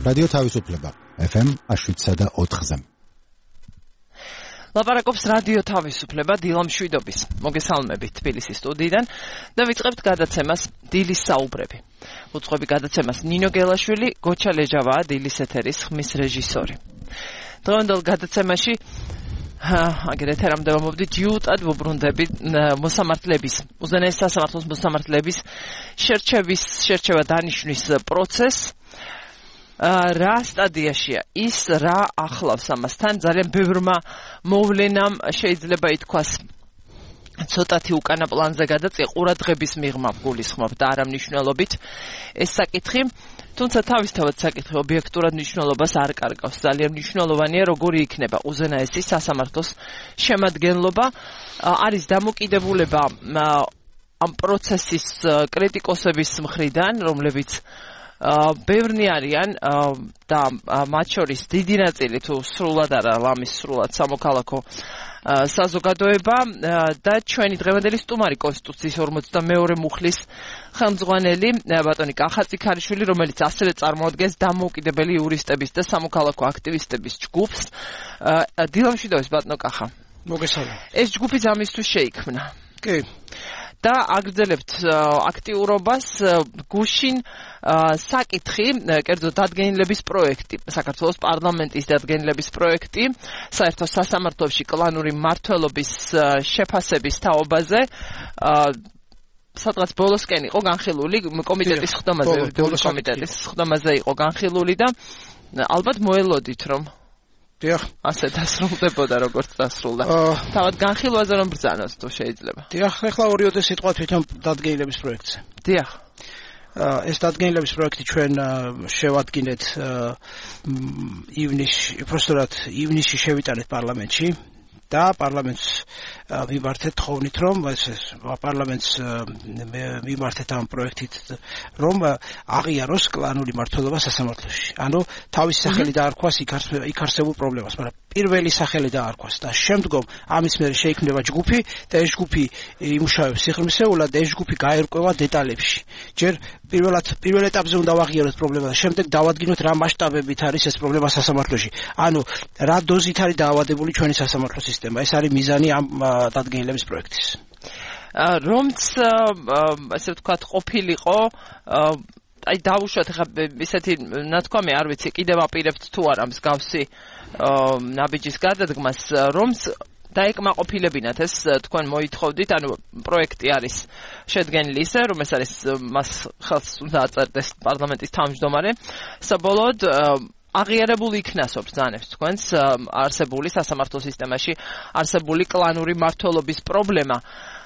რადიო თავისუფლება FM 107.4-ზე. ლაპარაკობს რადიო თავისუფლება დილამ შვიდობის. მოგესალმებით თბილისის სტუდიიდან და ვიწყებთ გადაცემას დილის საუბრები. უწყობი გადაცემას ნინო გელაშვილი, გოჩა ლეჯავაა დილის ეთერის ხმის რეჟისორი. დღევანდელ გადაცემაში აგრეთვე რამდება მოვდით იუტად ვუბრუნდები მოსამართლების, უზენაეს სასამართლოს მოსამართლების შერჩევა დანიშვნის პროცესს. რა სტადიაშია ის, რა ახლავს ამასთან, ძალიან ბევრმა მოვლენამ შეიძლება ითქვას ცოტათი უკანა პლანზე გადაწია ყურადღების მიღმა გულისხმობ და არა მნიშვნელობით ეს საკითხი, თუმცა თავისთავად საკითხი ობიექტურად მნიშვნელობას არ კარგავს. ძალიან მნიშვნელოვანია როგორი იქნება უზენაესი სასამართლოს შემადგენლობა, არის დამოკიდებულება ამ პროცესის კრიტიკოსების მხრიდან, რომლებიც ბევრნი არიან და მათ შორის დიდი ნაწილი თუ სრულად არა ლამის სრულად სამოქალაქო საზოგადოება და ჩვენი დღევანდელი სტუმარი კონსტიტუციის 42 მუხლის ხელმძღვანელი ბატონი კახა წიქარიშვილი, რომელიც ასევე წარმოადგენს დამოუკიდებელი იურისტების და სამოქალაქო აქტივისტების ჯგუფს. დილამშვიდობის ბატონო კახა. მოგესალმებით. ეს ჯგუფი ამისთვის შეიქმნა. კი. და აგრძელებთ აქტიურობას გუშინ საკითხი, კერძო დადგენილების პროექტი, საქართველოს პარლამენტის დადგენილების პროექტი, საერთო სასამართლოში კლანური მმართველობის შეფასების თაობაზე, სადღაც ბოლოსკენ იყო განხილული კომიტეტის ხდომაზე, კომიტეტის ხდომაზე იყო განხილული და ალბათ მოელოდით რომ დიახ, ასე დასრულდებოდა როგორც დასრულდა. თავად განხილვაზე რომ ბრძანოს თუ შეიძლება. დიახ, ახლა ორიოდე სიტყვა თვითონ დადგენილების პროექტზე. დიახ. ეს დადგენილების პროექტი ჩვენ შევადგინეთ ივნისში შევიტანეთ პარლამენტში და პარლამენტს მიმართეთ თხოვნით რომ პარლამენტს მიმართეთ ამ პროექტით რომ აღიაროს კლანური მმართველობა სასამართლოში. ანუ თავისი სახელი დაარქვას იქ არსებულ პრობლემას, მაგრამ პირველი სახელი დაარქვას და შემდგომ ამის მერე შეიქმნება ჯგუფი და ეს ჯგუფი იმუშავებს სიღრმისეულად და ეს ჯგუფი გაერკვევა დეტალებში. ჯერ პირველ ეტაპზე უნდა ვაღიაროთ პრობლემა და შემდეგ დავადგინოთ რა მასშტაბებით არის ეს პრობლემა სასამართლოში. ანუ რა დოზით არის დაავადებული ჩვენი სასამართლო სისტემა. ეს არის მიზანი ამ დადგენილების პროექტის. რომც ასე ვთქვათ ყოფილიყო აი დავუშვათ ხა ისეთი ნათქვამი არ ვიცი კიდევ აპირებთ თუ არა მსგავსი ნაბიჯის გადადგმას რომც დაეკმაყოფილებინათ ეს თქვენ მოითხოვდით, ანუ პროექტი არის შედგენილი ისე რომ ეს არის მას ხელს უნდა აწერდეს პარლამენტის თავმჯდომარე საბოლოოდ აღიარებული იქნასო ბრძანებს თქვენს არსებული სასამართლო სისტემაში არსებული კლანური მმართველობის პრობლემა.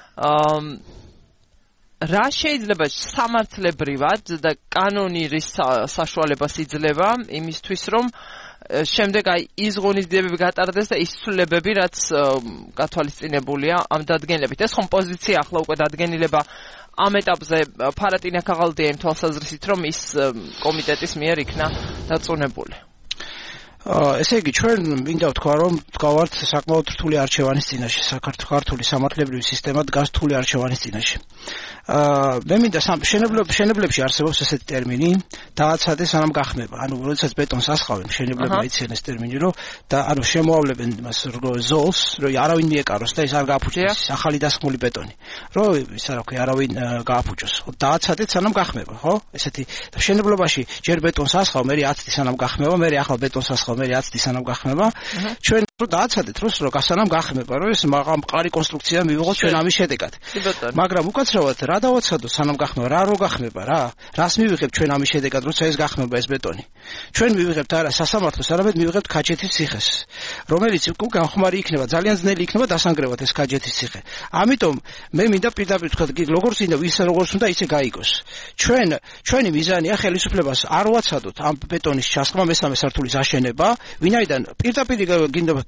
რა შეიძლება სამართლებრივად და კანონირის საშუალებას იძლევა იმისთვის რომ შემდეგ აი ის ღონისძიებები გატარდეს და ის ცვლილებები რაც გათვალისწინებულია ამ დადგენილებით. ეს ხომ პოზიცია ახლა უკვე დადგენილება ამ ეტაპზე ფარატინა ქაღალდია იმ თვალსაზრისით რომ ის კომიტეტის მიერ იქნა დაწუნებული. ესე იგი ჩვენ მინდა ვთქვა რომ ვდგავართ საკმაოდ რთული არჩევანის წინაშე. საქართველოს სამართლებრივი სისტემა დგას რთული არჩევანის წინაშე. მე მინდა მშენებლებში არსებობს ესეთი ტერმინი დააცადეს სანამ გახმება. ანუ როდესაც ბეტონს ასხავენ მშენებლებმა იციან ეს ტერმინი რომ და ანუ შემოავლებენ იმას ზოლს რომ არავინ მიეკაროს და ის არ გააფუჭოს ახალი დასხმული ბეტონი. რომ ისა რა ქვია არავინ გააფუჭოს. დააცადეთ სანამ გახმება, ხო? ესეთი მშენებლობაში ჯერ ბეტონს ასხავ, მე 10 წლის სანამ გახმება, მე ახლა ბეტონს ასხავ მე 10 წლის სანამ გახმება. ჩვენ რო დააცადეთ რომ სანამ გახმება, რომ ეს მყარი კონსტრუქცია მივიღოთ ჩვენ ამის შედეგად. მაგრამ უკაცრავად რა დავაცადო სანამ გახმება, რა რო გახმება რა? რას მივიღებთ ჩვენ ამის შედეგად, როცა ეს გახმება ეს ბეტონი? ჩვენ მივიღებთ არა სასამართლოს, არამედ მივიღებთ ქაჯეთის ციხეს, რომელიც უკვე განხმარი იქნება, ძალიან ძნელი იქნება დასანგრევად ეს ქაჯეთის ციხე. ამიტომ მე მინდა პირდაპირ თქვა, როგორც უნდა როგორც უნდა ისე გაიგოს. ჩვენი მიზანია ხელისუფლებას არ ვაცადოთ ამ ბეტონის ჩასხმა მესამე სართულის აშენება, ვინაიდან პირდაპირ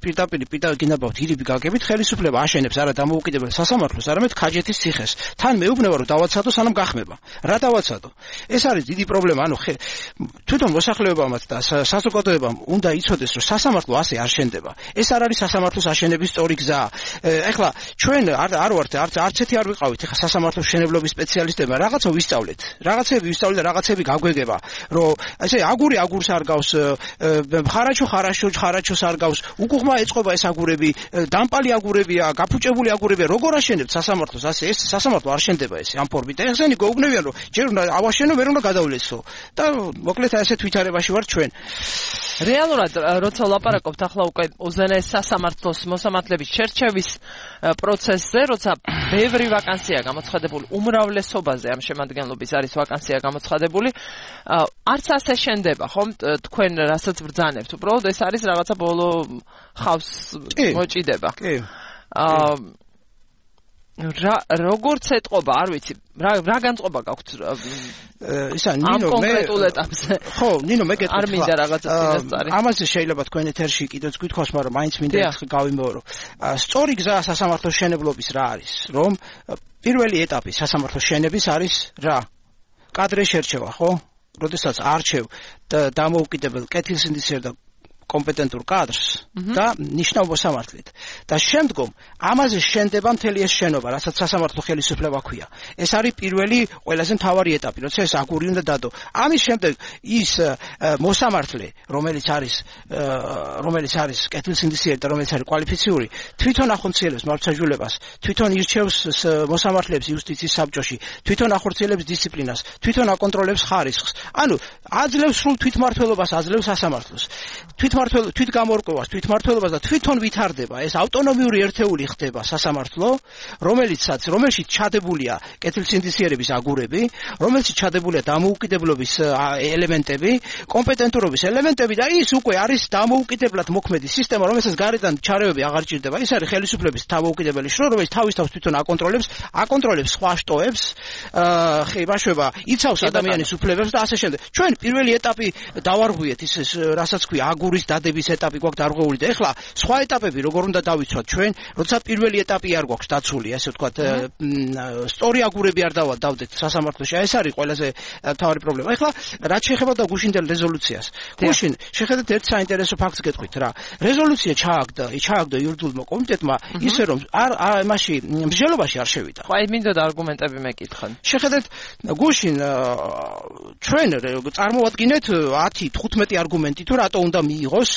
პირდაპირ გინდაბავთ ირიბი გაგებით ხელისუფლება აშენებს არა დამოუკიდებელ სასამართლოს, არამედ ქაჯეთის ციხეს. თან მეუბნება რომ დავაცადო სანამ გახმება. რა დავაცადო? ეს არის დიდი პრობლემა, ანუ თვითონ მოსახლეობამაც და საზოგადოებამ უნდა იცოდეს რომ სასამართლო ასე არ შენდება. ეს არ არის სასამართლოს აშენების სწორი გზა. ეხლა ჩვენ არ ვართ არც ერთი არ ვიყავით ეხლა სასამართლოს მშენებლობის სპეციალისტებმა, რაღაცა ვისწავლეთ. რაღაცები ვისწავლეთ და რაღაცები გაგვეგება, რომ ესე აგური აგურს არ გავს, ხარაჩოს არ გავს, უკუღმა ეწყობა ეს აგურები, დამპალი აგურებია, გაფუჭებული აგურებია, როგორ აშენებთ სასამართლოს ასე? ეს სასამართლო არ შენდება ესე ამ ფორმით. და ესენი გეუბნებიან რომ ჯერ უნდა ავაშენო, ვერ უნდა გადავლესო. და მოკლედ ასეთ ვითარებაში ვარ ჩვენ. რეალურად როცა ვლაპარაკობთ ახლა უკვე უზენაეს სასამართლოს მოსამართლების შერჩევის პროცესზე, როცა ბევრი ვაკანსია გამოცხადებული, უმრავლესობაზე ამ შემადგენლობის არის ვაკანსია გამოცხადებული, არც ასე შენდება, ხომ? თქვენ რასაც ბრძანებთ, უბრალოდ ეს არის რაღაცა ბოლო ხავს მოჭიდება. კი. როგორც ეთყობა, არ ვიცი, რა განწყობა გაქვთ ისა ნინო მე კონკრეტულ ეტაპზე. ხო, ნინო მე გეტყვი. არ მინდა რაღაცა წინასწარი. ამაზე შეიძლება თქვენ ეთერში კიდეც გითხოვს, მაგრამ მაინც მინდა გავიმეორო. სწორი გზა სასამართლოს შენებლობის რა არის? რომ პირველი ეტაპი სასამართლოს შენების არის რა? კადრე შერჩევა, ხო? როდესაც არჩევ დამოუკიდებელ კეთილსინდისიერ და კომპეტენტურ კადრს და ნიშნავ მოსამართლედ. და შემდგომ ამაზე შენდება მთელი ეს შენობა, რასაც სასამართლო ხელისუფლება ქვია. ეს არის პირველი ყველაზე მთავარი ეტაპი, როცა ეს აგური უნდა დადო. ამის შემდეგ ის მოსამართლე, რომელიც არის კეთილსინდისიერი და რომელიც არის კვალიფიციური, თვითონ ახორციელებს მართლმსაჯულებას, თვითონ ირჩევს მოსამართლეებს იუსტიციის საბჭოში, თვითონ ახორციელებს დისციპლინას, თვითონ აკონტროლებს ხარისხს. ანუ აძლევს სრულ თვითმმართველობას, აძლევს სასამართლოს. თვითგამორკვევას, თვითმმართველობას და თვითონ ვითარდება. ეს ავტონომიური ერთეული ხდება სასამართლო, რომელშიც ჩადებულია კეთილსინდისიერების აგურები, რომელშიც ჩადებულია დამოუკიდებლობის ელემენტები, კომპეტენტურობის ელემენტები და ის უკვე არის დამოუკიდებლად მოქმედი სისტემა, რომელსაც გარედან ჩარევები აღარ ჭირდება. ის არის ხელისუფლების დამოუკიდებელი შრო, რომელიც თავის თავს თვითონ აკონტროლებს სხვა შტოებს, ხეიბაშვება, იცავს ადამიანის უფლებებს და ასე შემდეგ. ჩვენ პირველი ეტაპი დავარღვიეთ ის რასაც ქვია აგურის დადების ეტაპი გვაქვს დარღვეული და ეხლა სხვა ეტაპები როგორ უნდა დავიცვათ ჩვენ, როცა პირველი ეტაპი არ გვაქვს დაცული, ასე ვთქვათ, სწორი აგურები არ დავდეთ სასამართლოში. ეს არის ყველაზე მთავარი პრობლემა. ეხლა რაც შეეხება და გუშინდელ რეზოლუციას. გუშინ შეხედეთ ერთ საინტერესო ფაქტს გეტყვით რა. რეზოლუცია ჩააგდო იურიდიულმა კომიტეტმა ისე რომ მაშინ მსჯელობაში არ შევიდა. ხო, აი მინდოდა არგუმენტები მეკითხონ. შეხედეთ გუშინ ჩვენ წარმოვადგინეთ 10-15 არგუმენტი თუ რატო უნდა მიიღოს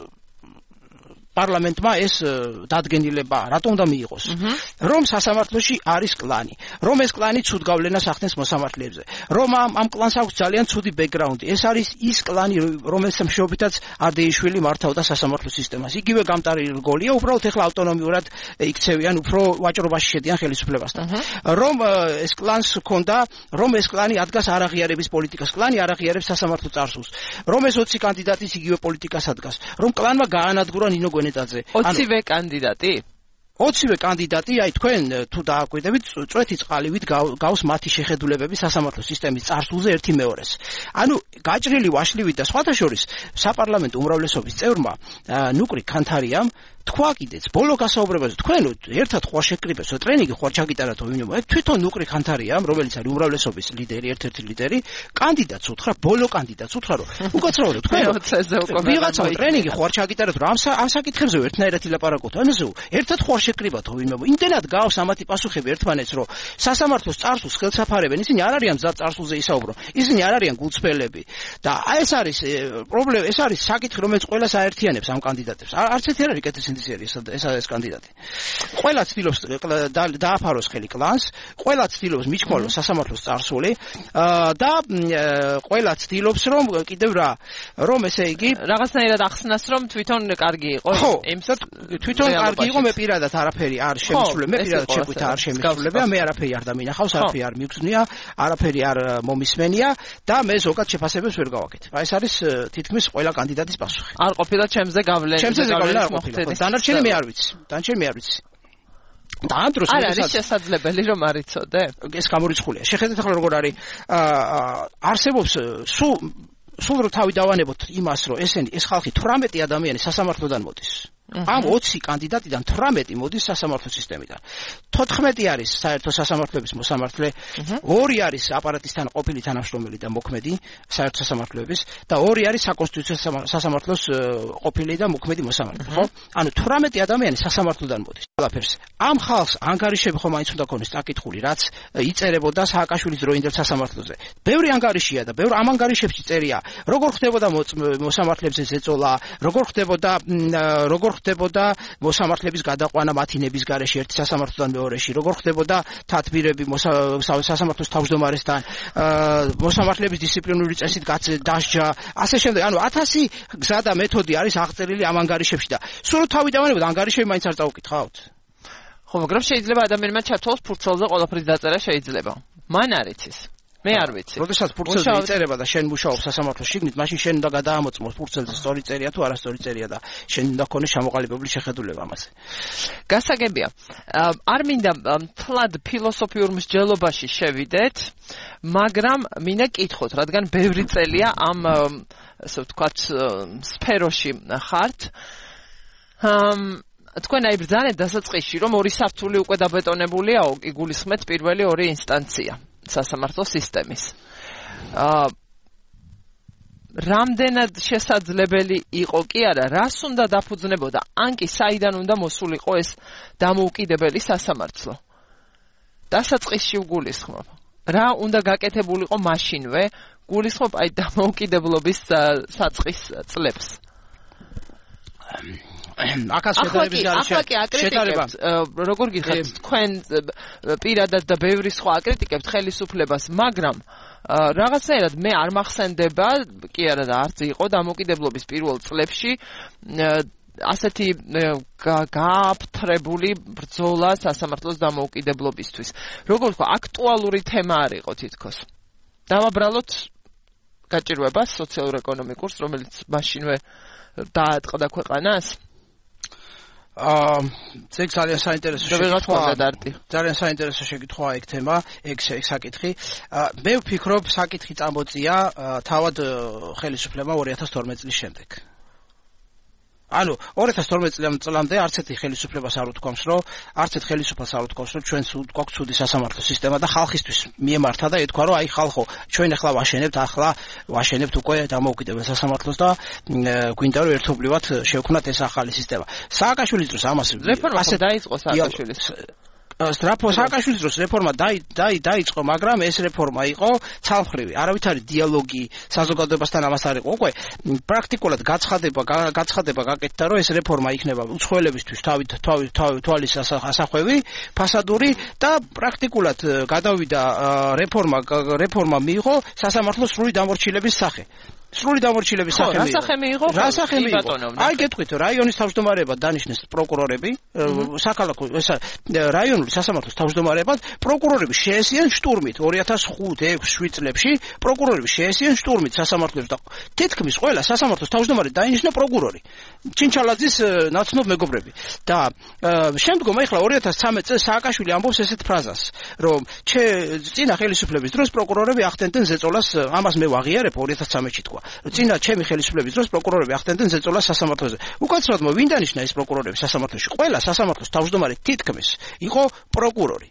პარლამენტმა ეს დადგენილება, რატომ უნდა მიიღოს? რომ სასამართლოში არის კლანი, რომ ეს კლანი ცუდ გავლენას ახდენს მოსამართლეებზე, რომ ამ კლანს აქვს ძალიან ცუდი ბექგრაუნდი. ეს არის ის კლანი, რომელსაც მეშვეობითაც ადეიშვილი მართავდა სასამართლო სისტემას. იგივე გამტარილი რგოლია, უბრალოდ ეხლა ავტონომიურად იქცევიან, უფრო ვაჭრობაში შედიან ხელისუფლებასთან. რომ ეს კლანს ჰქონდა, რომ ეს კლანი ადგას არაღიარების პოლიტიკას, კლანი არაღიარებს სასამართლო წარსულს. რომ ეს 20 კანდიდატის იგივე პოლიტიკას ადგას, რომ კლანმა გაანადგურა ნინო 20-ვე კანდიდატი? 20-ვე კანდიდატი, აი თქვენ თუ დააკვირდებით, წვეთი წყალივით გავს მათი შეხედულებები სასამართლო სისტემის წარსულზე 1/2-ს. ანუ გაჭრილი ვაშლივით და სხვათა შორის საპარლამენტო უმრავლესობის წევრმა ნუკრი ქანთარიამ თქვა კიდეც ბოლო გასაუბრებაზე თქვენ ერთად ხوار შეკრიბებს ტრენინგი ხوار ჩაგიტარათო ვინმე თვითონ ნუკრი ქანთარიამ რომელიც არის უმრავლესობის ლიდერი ერთ-ერთი ლიდერი კანდიდატს უთხრა ბოლო კანდიდატს უთხრა რომ უკაცრავად თქვენ ვიღაცა ტრენინგი ხوار ჩაგიტარათო რომ ამ საკითხებზე ერთნაირად ილაპარაკოთ ამაზე ერთად ხوار შეკრიბათო ვინმე იმდენად გავს ამათი პასუხები ერთმანეთს რომ სასამართლოს წარსულს ხელსაფარებენ ისინი არ არიან მზად წარსულზე ისაუბრო ისინი არ არიან გულწრფელები და ეს არის პრობლემა ეს არის საკითხი რომელიც ყველას აერთიანებს ამ კანდიდატებს არც ერთი არ არის კეთილსინდისიერი ეს კანდიდატი. ყველა ცდილობს დააფაროს ხელი კლანს, ყველა ცდილობს მიჩქოლოს სასამართლოს წარსული და ყველა ცდილობს რომ კიდევ რომ ესე იგი რაღაცნაირად ახსნას რომ თვითონ კარგი იყო იმსაც თვითონ კარგი იყო მე პირადად არაფერი არ შემისრულე მე პირადად შეგვით არ შემისრულებია მე არაფერი არ დამინახავს არაფერი არ მიგზნია არაფერი არ მომისმენია და მე ზოგად შეფასებებს ვერ გავაკეთებ. ეს არის თითქმის ყველა კანდიდატის პასუხი. არ ყოფილა ჩემზე გავლენა არ ყოფილა. დანარჩენი მე არ ვიცი. და ამ დროს არ არის შესაძლებელი რომ არ იცოდე? ეს გამორიცხულია. შეხედეთ ახლა როგორ არის არსებობს სულ რო თავი დავანებოთ იმას რომ ეს ხალხი 18 ადამიანი სასამართლოდან მოდის. ამ 20 კანდიდატიდან 18 მოდის სასამართლო სისტემიდან. 14 არის საერთო სასამართლოების მოსამართლე, 2 არის აპარატისთან ყოფილი თანამშრომელი და მოქმედი საერთო სასამართლოების და 2 არის საკონსტიტუციო სასამართლოს ყოფილი და მოქმედი მოსამართლე, ხო? ანუ 18 ადამიანი სასამართლოდან მოდის. ყველაფერს. ამ ხალხს ანგარიშები ხომ მაინც უნდა ქონდეს წაკითხული, რაც იწერებოდა სააკაშვილის დროინდელ სასამართლოზე. ბევრი ანგარიშია და ბევრ ამ ანგარიშებში წერია, როგორ ხდებოდა მოსამართლეებზე ზეწოლა, როგორ ხდებოდა მოსამართლების გადაყვანა მათი ნების გარეშე ერთი სასამართლოდან მეორეში, როგორ ხდებოდა თათბირები სასამართლოს თავმჯდომარესთან, მოსამართლების დისციპლინური წესით დასჯა, ასე შემდეგ. ანუ 1000 გზა და მეთოდი არის აღწერილი ამ ანგარიშებში და სულ თავიდანვე ანგარიშები მაინც არ წავკითხავთ. ხო, მაგრამ შეიძლება ადამიანმა ჩათვალოს ფურცელზე ყველაფრის დაწერა შეიძლება. მან არ იცის. მე არ ვიცი. როდესაც ფურცელზე იწერება და შენ მუშაობ სასამართლოს შიგნით, მაშინ შენ უნდა გადაამოწმოს ფურცელზე სწორი წერია თუ არასწორი წერია და შენ უნდა ქონდეს ჩამოყალიბებული შეხედულება ამაზე. გასაგებია. არ მინდა თლად ფილოსოფიურ მსჯელობაში შევიდეთ, მაგრამ მინდა კითხოთ, რადგან ბევრი წელია ამ ასე ვთქვათ სფეროში ხართ. თქვენ აი ბრძანეთ დასაწყისში, რომ 2 სართული უკვე დაბეტონებულია, იგულისხმეთ პირველი 2 ინსტანცია სასამართლო სისტემის. რამდენად შესაძლებელი იყო კი არა, რას უნდა დაფუძნებოდა, ან კი საიდან უნდა მოსულიყო ეს დამოუკიდებელი სასამართლო. დასაწყისში გულისხმობ. რა უნდა გაკეთებულიყო მაშინვე, გულისხმობ აი დამოუკიდებლობის საწყის წლებს. აკას შედარების შეტარება როგორ გიხართ თქვენ პირადად და ბევრი სხვა აკრიტიკებთ ხელისუფლებას, მაგრამ რაღაცნაირად მე არ მახსენდება, კი არა და არც იყო დამოუკიდებლობის პირველ წლებში ასეთი გააფთრებული ბრძოლა სასამართლოს დამოუკიდებლობისთვის. როგორ თქვა, აქტუალური თემა არ იყო თითქოს. დავაბრალოთ გაჭირვებას სოციალურ-ეკონომიკურს, რომელიც მაშინვე დაატყდა ქვეყანას. ეგ ძალიან საინტერესო შეკითხვაა. ძალიან საინტერესო შეკითხვაა ეგ თემა, ეგ საკითხი. მე ვფიქრობ, საკითხი წამოწია თავად ხელისუფლებამ 2012 წლის შემდეგ. ანუ 2012 წლამდე არც ერთი ხელისუფლებას არ უთქვამს, რომ არც ერთ ხელისუფლებას არ უთქვამს, რომ ჩვენ გვაქვს ცუდი სასამართლო სისტემა და ხალხისთვის მიემართა და ეთქვა, რომ აი ხალხო, ჩვენ ახლა ვაშენებთ უკვე დამოუკიდებელ სასამართლოს და გვინდა რომ ერთობლივად შევქმნათ ეს ახალი სისტემა. სააკაშვილის დროს ამას რეფორმა დაიწყო სააკაშვილის. სააკაშვილის დროს რეფორმა დაიწყო, მაგრამ ეს რეფორმა იყო ცალმხრივი. არავითარი დიალოგი საზოგადოებასთან ამას არ იყო. უკვე პრაქტიკულად გაცხადება გაკეთდა, რომ ეს რეფორმა იქნება უცხოელებისთვის თვალის ასახვევი, ფასადური და პრაქტიკულად გადავიდა რეფორმა მიიღო სასამართლოს სრული დამორჩილების სახე. სრული დამორჩილების სახე მიიღო. რა სახე მიიღო? აი გეტყვით, რაიონის თავმჯდომარეებად დანიშნეს პროკურორები, საქალაქო რაიონული სასამართლოს თავმჯდომარეებად პროკურორები შეესიან შტურმით 2005-6-7 წლებში პროკურორები შეესიან შტურმით სასამართლოს და თითქმის ყველა სასამართლოს თავმჯდომარე დაინიშნა პროკურორი. ჩინჩალაძის ნაცნობ მეგობრები. და შემდგომ ახლა 2013 წელს სააკაშვილი ამბობს ესეთ ფრაზას, რომ წინა ხელისუფლების დროს პროკურორები ახდენდნენ ზეწოლას, ამას მე ვაღიარებ 2013-ში თქვა. წინა ჩემი ხელისუფლების დროს პროკურორები ახდენდნენ ზეწოლას სასამართლოზე. უკაცრავად ვინ დანიშნა ეს პროკურორები სასამართლოში? ყველა სასამართლოს თავმჯდომარე თითქმის იყო პროკურორი.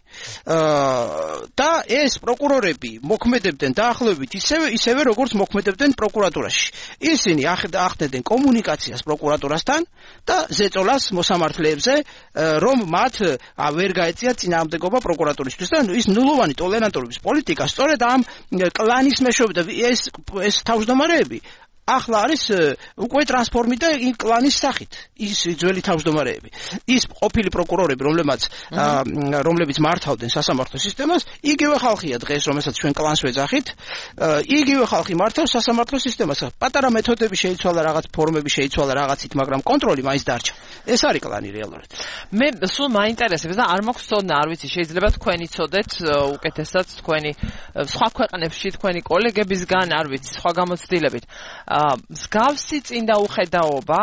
და ეს პროკურორები მოქმედებდნენ დაახლოებით ისევე როგორც მოქმედებდნენ პროკურატურაში. ისინი ახდენდნენ კომუნიკაციას პროკურატურასთან და ზეწოლას მოსამართლეებზე, რომ მათ ვერ გაეწია წინააღმდეგობა პროკურატურისთვის და ის ნულოვანი ტოლერანტობის პოლიტიკა სწორედ ამ კლანის მეშვეობით ეს თავმჯდომარეები ახლა არის უკვე ტრანსფორმირდა კლანის სახით. ის ძველი თავმჯდომარეები. ის ყოფილი პროკურორები, რომლებიც მართავდნენ სასამართლო სისტემას, იგივე ხალხია დღეს, რომელსაც ჩვენ კლანს ვეძახით, იგივე ხალხი მართავს სასამართლო სისტემას. პატარა მეთოდები შეიცვალა, რაღაც ფორმები შეიცვალა რაღაცით, მაგრამ კონტროლი მაინც დარჩა. ეს არის კლანი რეალურად. მე სულ მაინტერესებს და არ მაქვს ცოდნა, არ ვიცი, შეიძლება თქვენ იცოდეთ უკეთესად თქვენი სხვა ქვეყნებში თქვენი კოლეგებისგან, არ ვიცი, სხვა გამოცდილებით. მსგავსი წინდაუხედაობა,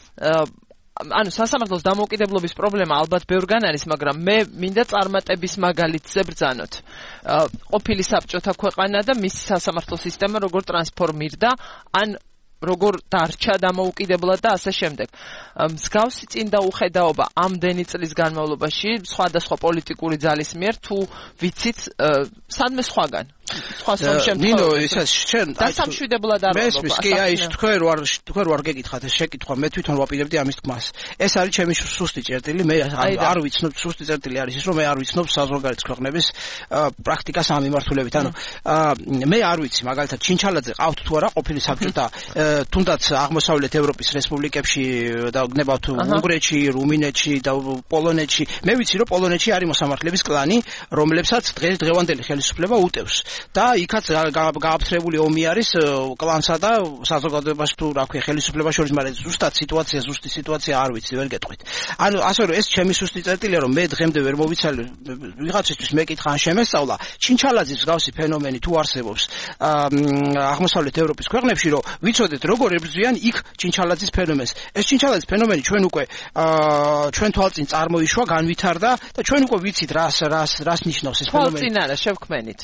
ანუ სასამართლოს დამოუკიდებლობის პრობლემა ალბათ ბევრგან არის, მაგრამ მე მინდა წარმატების მაგალითზე ბრძანოთ. ყოფილი საბჭოთა ქვეყანა და მისი სასამართლო სისტემა როგორ ტრანსფორმირდა, ან როგორ დარჩა დამოუკიდებლად და ასე შემდეგ. მსგავსი წინდაუხედაობა ამდენი წლის განმავლობაში სხვადასხვა პოლიტიკური ძალის მიერ თუ ვიცით სადმე სხვაგან სხვა ნინო ეს შენ დასამშვიდებლად არ მესმის კი აი თქვენ ვარ გეკითხათ ეს შეკითხვა მე თვითონ ვაპირებდი ამის თქმას ეს არის ჩემი სუსტი წერტილი მე არ ვიცნობ სუსტი წერტილი არის ის რომ მე არ ვიცნობ საზღვარგარეთ ქვეყნების პრაქტიკას ამ მიმართულებით ანუ მე არ ვიცი მაგალითად ჩინჩალაძე ყავთ თუ არა ყოფილი საბჭოთა თუნდაც აღმოსავლეთ ევროპის რესპუბლიკებში და გნებავთ უნგრეთში, რუმინეთში და პოლონეთში მე ვიცი რომ პოლონეთში არის მოსამართლეების კლანი რომლებსაც დღევანდელი ხელისუფლება უტევს და იქაც გააფთრებული ომი არის კლანსა და საზოგადოებაში თუ რა ქვია ხელისუფლებას შორის მაგრამ ზუსტი სიტუაცია არ ვიცი ვერ გეტყვით ანუ ასე რომ ეს ჩემი სუსტი წერტილია რომ მე დღემდე ვერ მოვიცალე ვიღაცისთვის მეკითხა ან შემესწავლა ჩინჩალაძის მსგავსი ფენომენი თუ არსებობს აღმოსავლეთ ევროპის ქვეყნებში რომ ვიცოდეთ როგორ ებრძვიან იქ ჩინჩალაძის ფენომენს ეს ჩინჩალაძის ფენომენი ჩვენ უკვე ჩვენ თვალწინ წარმოიშვა განვითარდა და ჩვენ უკვე ვიცით რას ნიშნავს ეს ფენომენი თვალწინ არა შევქმენით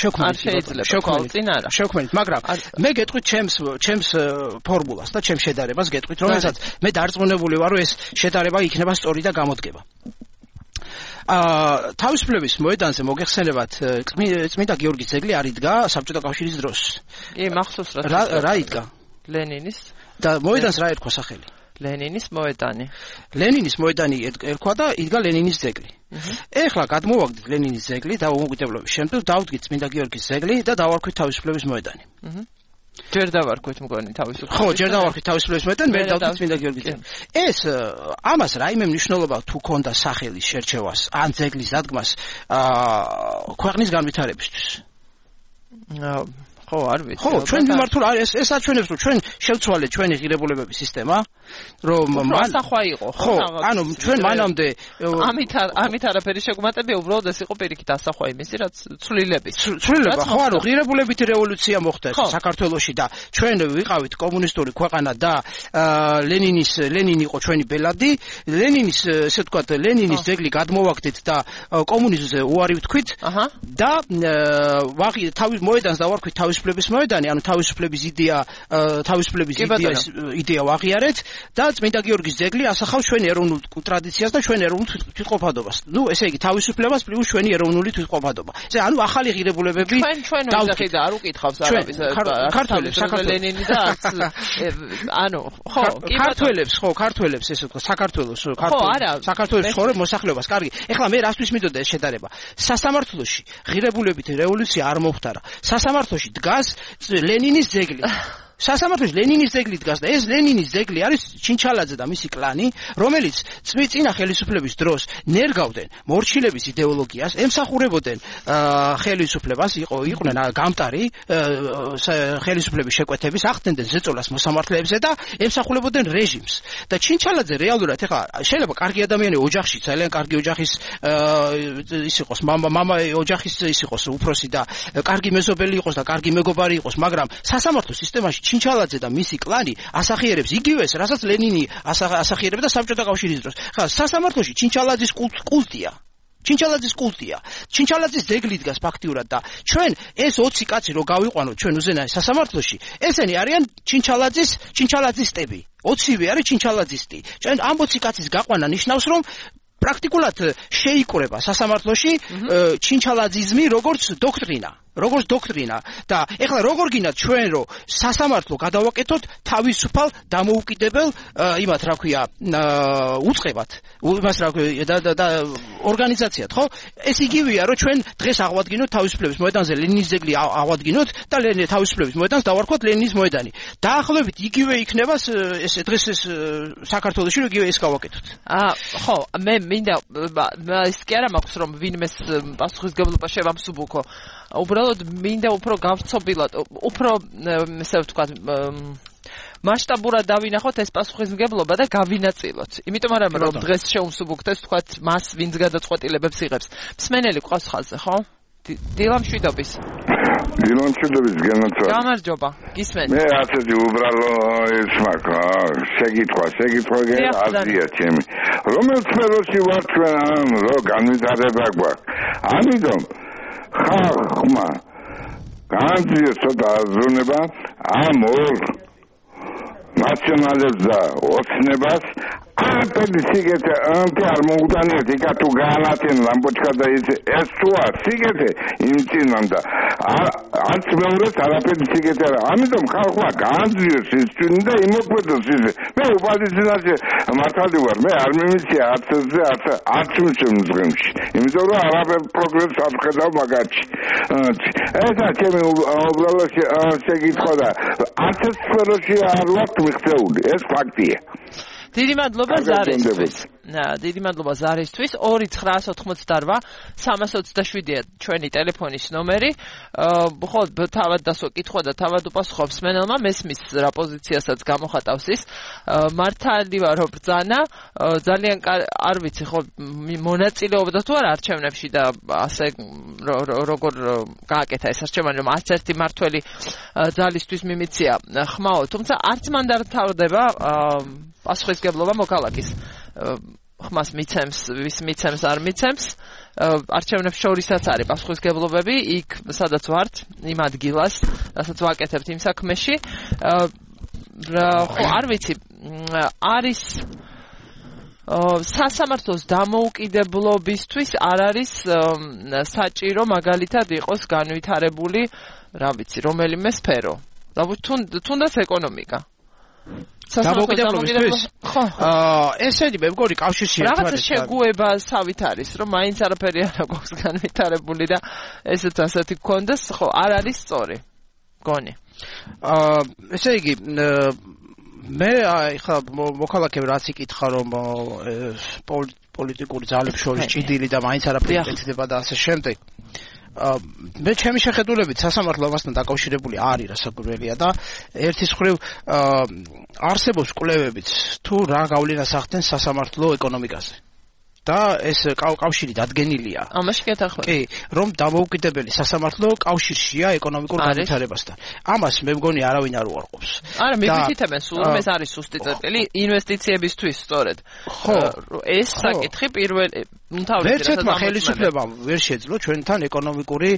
შევქმენით მაგრამ მე გეტყვით ჩემს ფორმულას და ჩემს შედარებას გეტყვით რომელსაც მე დარწმუნებული ვარ რომ ეს შედარება იქნება სწორი და გამოდგება თავისუფლების მოედანზე მოგეხსენებათ წმინდა გიორგის ძეგლი არ იდგა საბჭოთა კავშირის დროს კი მახსოვს რა იდგა ლენინის და მოედანს რა ერქვა სახელი ლენინის მოედანი ლენინის მოედანი ერქვა და იდგა ლენინის ძეგლი ეხლა გადმოვაგდით ლენინის ძეგლი და უმოგიტებლობის შემდგომ დავდგით წმინდა გიორგის ძეგლი და დავარქვით თავისუფლების მოედანი ჯერ დავარქვით მგონი თავისუფლების ხო ჯერ დავარქვით თავისუფლების მოედანი მე დავდგით წმინდა გიორგის ძეგლი ეს ამას რაიმე მნიშვნელობა თუ ქონდა სახელის შერჩევას ან ძეგლის დადგმას ქვეყნის განვითარებისთვის ხო არ ვიცი ხო ჩვენ მიმართულ ეს აჩვენებს რომ ჩვენ შევცვალეთ ჩვენი ღირებულებების სისტემა რომ ასახვა იყო ხო ანუ ჩვენ მანამდე ამით არაფერი შეგვმატებია უბრალოდ ეს იყო პირიქით ასახვა იმისი რაც ცვლილება ხო ანუ ღირებულებითი რევოლუცია მოხდა საქართველოში და ჩვენ ვიყავით კომუნისტური ქვეყანა და ლენინი იყო ჩვენი ბელადი ლენინის ესე ვთქვათ ლენინის ძეგლი გადმოვაგდით და კომუნიზმზე უარი ვთქვით და მოედანს დავარქვით თავისუფლების მოედანი ანუ თავისუფლების იდეა ვაღიარეთ და წმინდა გიორგის ძეგლი ასახავს ჩვენ ეროვნულ ტრადიციას და ჩვენ ეროვნულ თვითმყოფადობას. ნუ ესე იგი თავისუფლებას პლუს ჩვენი ეროვნული თვითმყოფადობა. ესე ანუ ახალი ღირებულებები ჩვენ ვიზახი და არ უკითხავს არაფერს ქართველებს ლენინი და ანუ ხო ქართველებს ესე ვთქვა საქართველოს ხორე მოსახლეობას კარგი. ეხლა მე რასთვის მინდოდა ეს შედარება. სასამართლოში ღირებულებითი რევოლუცია არ მომხდარა. სასამართლოში დგას ლენინის ძეგლი. სასამართლოში ლენინის ძეგლი დგას და ეს ლენინის ძეგლი არის ჩინჩალაძე და მისი კლანი, რომელიც წინა ხელისუფლების დროს ნერგავდნენ მორჩილების იდეოლოგიას, ემსახურებოდნენ ხელისუფლებას, იყვნენ გამტარი ხელისუფლების შეკვეთების, ახდენდნენ ზეწოლას მოსამართლეებზე და ემსახურებოდნენ რეჟიმს. და ჩინჩალაძე რეალურად ეხლა შეიძლება კარგი ადამიანი ოჯახში, ძალიან კარგი ოჯახის ის იყოს, მამა ოჯახის ის იყოს უფროსი და კარგი მეზობელი იყოს და კარგი მეგობარი იყოს, მაგრამ სასამართლო სისტემაში ჩინჩალაძე და მისი კლანი ასახიერებს იგივეს, რასაც ლენინი ასახიერებდა საბჭოთა კავშირის დროს. ხა სასამართლოში ჩინჩალაძის კულტია. ჩინჩალაძის ძეგლი დგას ფაქტიურად და ჩვენ ეს 20 კაცი რო გავიყვანოთ ჩვენ უზენაეს სასამართლოში, ესენი არიან ჩინჩალაძისტები. 20-ვე არის ჩინჩალაძისტი. ჩვენ ამ 20 კაცის გაყვანა ნიშნავს, რომ პრაქტიკულად შეიკრება სასამართლოში ჩინჩალაძიზმი როგორც დოქტრინა და ეხლა როგორ გინდათ ჩვენ რომ სასამართლო გადავაკეთოთ თავისუფალ დამოუკიდებელ იმათ რა ქვია უწყებად იმას რა ქვია და ორგანიზაციად ხო ეს იგივეა რომ ჩვენ დღეს აღვადგინოთ თავისუფლების მოედანზე ლენინის ძეგლი აღვადგინოთ და თავისუფლების მოედანს დავარქვათ ლენინის მოედანი დაახლოებით იგივე იქნება ეს დღეს ეს საქართველოში რომ იგივე ეს გავაკეთოთ ხო მე მინდა ის კი არა მაქვს რომ ვინმეს პასუხისგებლობა შევამსუბუქო უბრალოდ მინდა უფრო გავცნობილად უფრო ესე ვთქვათ მასშტაბურად დავინახოთ ეს პასუხისმგებლობა და გავინაწილოთ. იმიტომ რომ დღეს შეუმსუბუქთ ეს ვთქვათ მას ვინც გადაწყვეტილებებს იღებს. მსმენელი ყავს ხაზზე, ხო? დილამშვიდობის. დილამშვიდობის გენაცვალე. გამარჯობა. გისმენთ. მე ასეთი უბრალო ის მაქვს. შეკითხვა აზია ჩემი. რომელ სფეროში ვარ ჩვენ რო განვითარება გვაქვს. ამიტომ ხმა განძიეს ცოტა აზროვნება ამ ორ რაციონალებს და ოცნებას არაფერი სიგეთე არ მოუგდანიათ იქა თუ გაანათენ ლამპოჩკა და ეს თუ არ სიგეთე იმწინან და არც მეორეს არაფერი სიგეთე არა ამიტომ ხალხმა გაანძიოს ის ჩვენი და იმოქმედოს ისე მე ოპოზიციაში მართალი ვარ მე არ მიმიცია არც მზღემში იმიტომ რომ არაფერ პროგრესს არ ხედავ მაგარში ესა ჩემი უბრალოდ შეგითხო და არც სფეროში არ ვართ მიღწეული ეს ფაქტია დიდი მადლობა ზარისთვის. დიდი მადლობა ზარისთვის. 2-988-327-ია ჩვენი ტელეფონის ნომერი. ხო, თავად დასო კითხვა და თავად უპასუხობს მენელმა, მესმის რა პოზიციასაც გამოხატავს ის. მართალი ვარო ბრძანა, ძალიან არ ვიცი ხო მონაწილეობდა თუ არა არჩევნებში და ასე როგორ გააკეთა ეს არჩევანი, რომ არც ერთი მართველი ძალისთვის მიმიცია ხმაო, თუმცა არც მან დართავდება პასუხისგებლობა მოქალაქის ხმას მიცემს, ვის მიცემს, არ მიცემს. არჩევნებს შორისაც არის პასუხისგებლობები, იქ სადაც ვართ, იმ ადგილას, რასაც ვაკეთებთ იმ საქმეში. ხო, არ ვიცი, არის სასამართლოს დამოუკიდებლობისთვის არ არის საჭირო მაგალითად იყოს განვითარებული, რა ვიცი, რომელიმე სფერო. თუნდაც ეკონომიკა. დამოუკიდებლობისთვის? ხო. ესენი მე მგონი კავშირში რაღაცა შეგუებასავით არის, რომ მაინც არაფერი არ აქვს განვითარებული და ესეც ასეთი გქონდეს, ხო, არ არის სწორი. გონი. ესე იგი მე ხა მოქალაქეები რაც იკითხა რომ პოლიტიკური ძალების შორის ჭიდილი და მაინც არაფერი ეცდება და ასე შემდეგ. მე ჩემი შეხედულებით სასამართლო ამასთან დაკავშირებული არის რასაკვირველია და ერთის მხრივ არსებობს კვლევებიც თუ რა გავლენას ახდენს სასამართლო ეკონომიკაზე და ეს კავშირი დადგენილია. ამაში გეთახმები. კი, რომ დამოუკიდებელი სასამართლო კავშირშია ეკონომიკურ განვითარებასთან. ამას მე მგონი არავინ არ უარყოფს. არა, მიგვითითებენ სულ რომ ეს არის სუსტი წერტილი ინვესტიციებისთვის სწორედ. ხო, ეს საკითხი პირველი მთავრად ვერცერთმა ხელისუფლებამ ვერ შეძლო ჩვენთან ეკონომიკური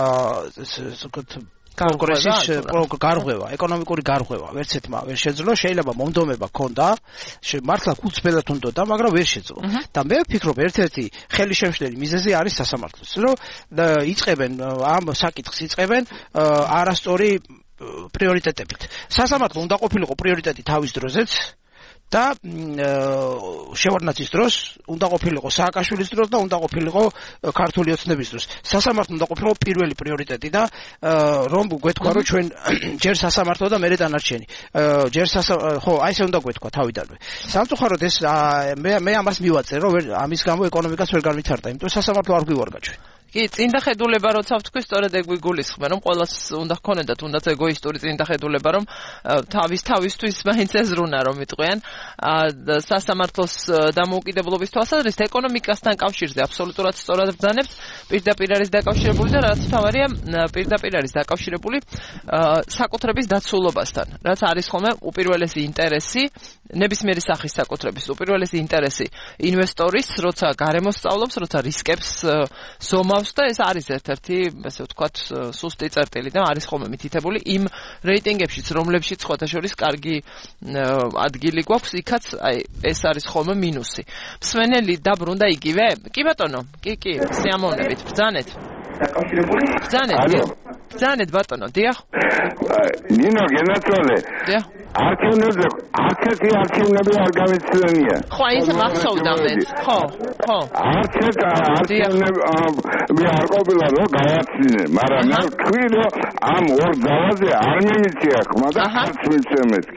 კონკრესის გარღვევა, ეკონომიკური გარღვევა, ვერცერთმა ვერ შეძლო, შეიძლება მომდომება ქონდა, მართლა გულწრფელად უნდოდა, მაგრამ ვერ შეძლო. და მე ვფიქრობ, ერთ-ერთი ხელისშემშლელი მიზეზი არის სასამართლოს, რომ იწყებენ ამ საკითხს იწყებენ არასწორი პრიორიტეტებით. სასამართლო უნდა ყოფილიყო პრიორიტეტი თავის დროზეც და შევარდნაძის დროს უნდა ყოფილიყო სააკაშვილის დროს და უნდა ყოფილიყო ქართული ოცნების დროს. სასამართლო უნდა ყოფილიყო პირველი პრიორიტეტი და რომ გვეთქვა რომ ჩვენ ჯერ სასამართლო და მერე დანარჩენი. ჯერ ხო, აი ესე უნდა გვეთქვა თავიდანვე. სამწუხაროდ ეს მე ამას მივაწერ რომ ამის გამო ეკონომიკას ვერ განვითარდა, იმიტომ სასამართლო არ გვივარგა ჩვენ. კი, წინდახედულება როცა ვთქვი, სწორედ ეგ ვიგულისხმე, რომ ყველას უნდა ჰქონოდა თუნდაც ეგოისტური წინდახედულება, რომ თავისთვის მაინც ეზრუნა რომ იტყვიან. სასამართლოს დამოუკიდებლობის თვალსაზრისით ეკონომიკასთან კავშირზე აბსოლუტურად სწორად ბრძანებთ, პირდაპირ არის დაკავშირებული და რაც თავარია, პირდაპირ არის დაკავშირებული საკუთრების დაცულობასთან, რაც არის ხოლმე უპირველესი ინტერესი, ნებისმიერი სახის საკუთრების უპირველესი ინტერესი ინვესტორის, როცა გარემოს სწავლობს, როცა რისკებს ზომავს და ეს არის ერთ-ერთი, ასე ვთქვათ, სუსტი წერტილი და არის ხოლმე მითითებული იმ რეიტინგებშიც, რომლებშიც სხვათა შორის კარგი ადგილი გვაქვს, იქაც აი ეს არის ხოლმე მინუსი. მსმენელი დაბრუნდა იგივე? კი ბატონო, კი, სიამოვნებით, ბრძანეთ. დაკავშირებული? ბრძანეთ ბატონო, დიახ. ნინო გენაცვალე. დიახ. არჩევნებზე არცერთი არჩევნები არ გამეცნია. ხო, ისე მახსოვდამეთ. ხო. არცერთ არჩევნები არ ყოფილა რომ გავაცინე, მაგრამ მე ვთქვი რომ ამ ორ ძალაზე არ მიმიცია ხმა და არც მიცემეთკი.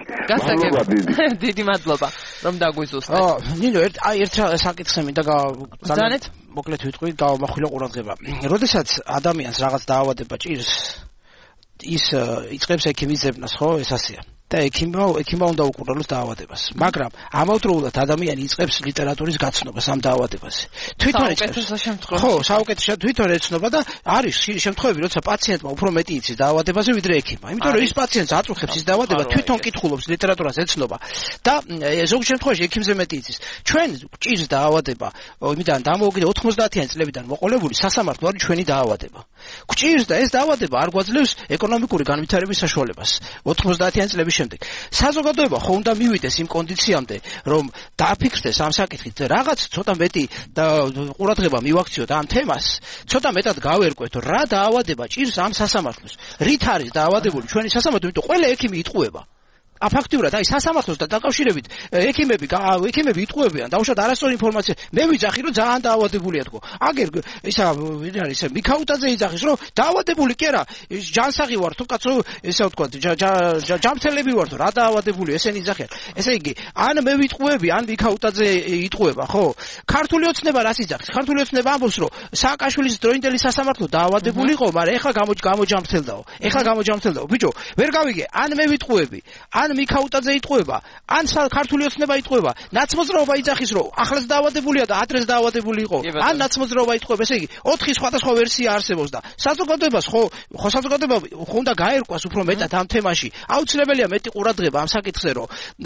დიდი მადლობა რომ დაგვიზუსტეთ. ნინო, ერთ საკითხს მინდა ბრძანეთ. მოკლედ ვიტყვი, გავამახვილო ყურადღება. როდესაც ადამიანს რაღაც დაავადება ჭირს, ის იწყებს ექიმის ზებნას, ხო, ეს ასეა. და ექიმმა უნდა უკურნალოს დაავადებას. მაგრამ ამავდროულად ადამიანი იწყებს ლიტერატურის გაცნობას ამ დაავადებაზე. თვითონ საუკეთესო თვითონ ეცნობა და არის შემთხვევები, როცა პაციენტმა უფრო მეტი იცის დაავადებაზე ვიდრე ექიმმა. იმიტომ რომ ის პაციენტს აწუხებს ის დაავადება, თვითონ კითხულობს ლიტერატურას ეცნობა და ზოგ შემთხვევაში ექიმზე მეტი იცის. ჩვენ ჭირს დაავადება, იმიდან დამოუკიდებელი 90-იანი წლებიდან მოყოლებული სასამართლო არის ჩვენი დაავადება. გვჭირს და ეს დაავადება არ გვაძლევს ეკონომიკური განვითარების საშუალებას. 90-იანი წლების შემდეგ საზოგადოება ხო უნდა მივიდეს იმ კონდიციამდე რომ დააფიქსდეს ამ საკითხით რაღაც ცოტა მეტი ყურადღება მივაქციოთ ამ თემას ცოტა მეტად გავერკვეთ რა დაავადება ჭირს ამ სასამართლოს რით არის დაავადებული ჩვენი სასამართლო იმიტომ ყველა ექიმი იტყუება აფაქტიურად აი სასამართლოს და დაკავშირებით ექიმები იტყუებიან დაუშვათ არასწორი ინფორმაცია მე ვიძახი რომ ძალიან დაავადებულია თქო აგერ ისა ვინ არის მიქაუტაძე იძახის რომ დაავადებული კი არა ჯანსაღი ვარ თუ კაცო ესე ვთქვა ჯამთელები ვარ თუ რა დაავადებული ესენი იძახიან ესე იგი ან მე ვიტყუები ან მიქაუტაძე იტყუება ხო ქართული ოცნება რას იძახის ქართული ოცნება ამბობს რომ სააკაშვილის დროინდელი სასამართლო დაავადებული იყო მაგრამ ეხლა გამოჯამრთელდაო ბიჭო ვერ გავიგე ან მე ვიტყუები ან მიქაუტაძე იტყუება, ან ქართული ოცნება იტყუება, ნაცმოძრაობა იძახის, რომ ახლაც დაავადებულია და ადრეს დაავადებული იყო, ან ნაცმოძრაობა იტყუება, ესე იგი, 4 სხვადასხვა ვერსია არსებობს და საზოგადოებას ხო საზოგადოება ხო უნდა გაერკვას უფრო მეტად ამ თემაში. აუცილებელია მეტი ყურადღება ამ საკითხზე, რომ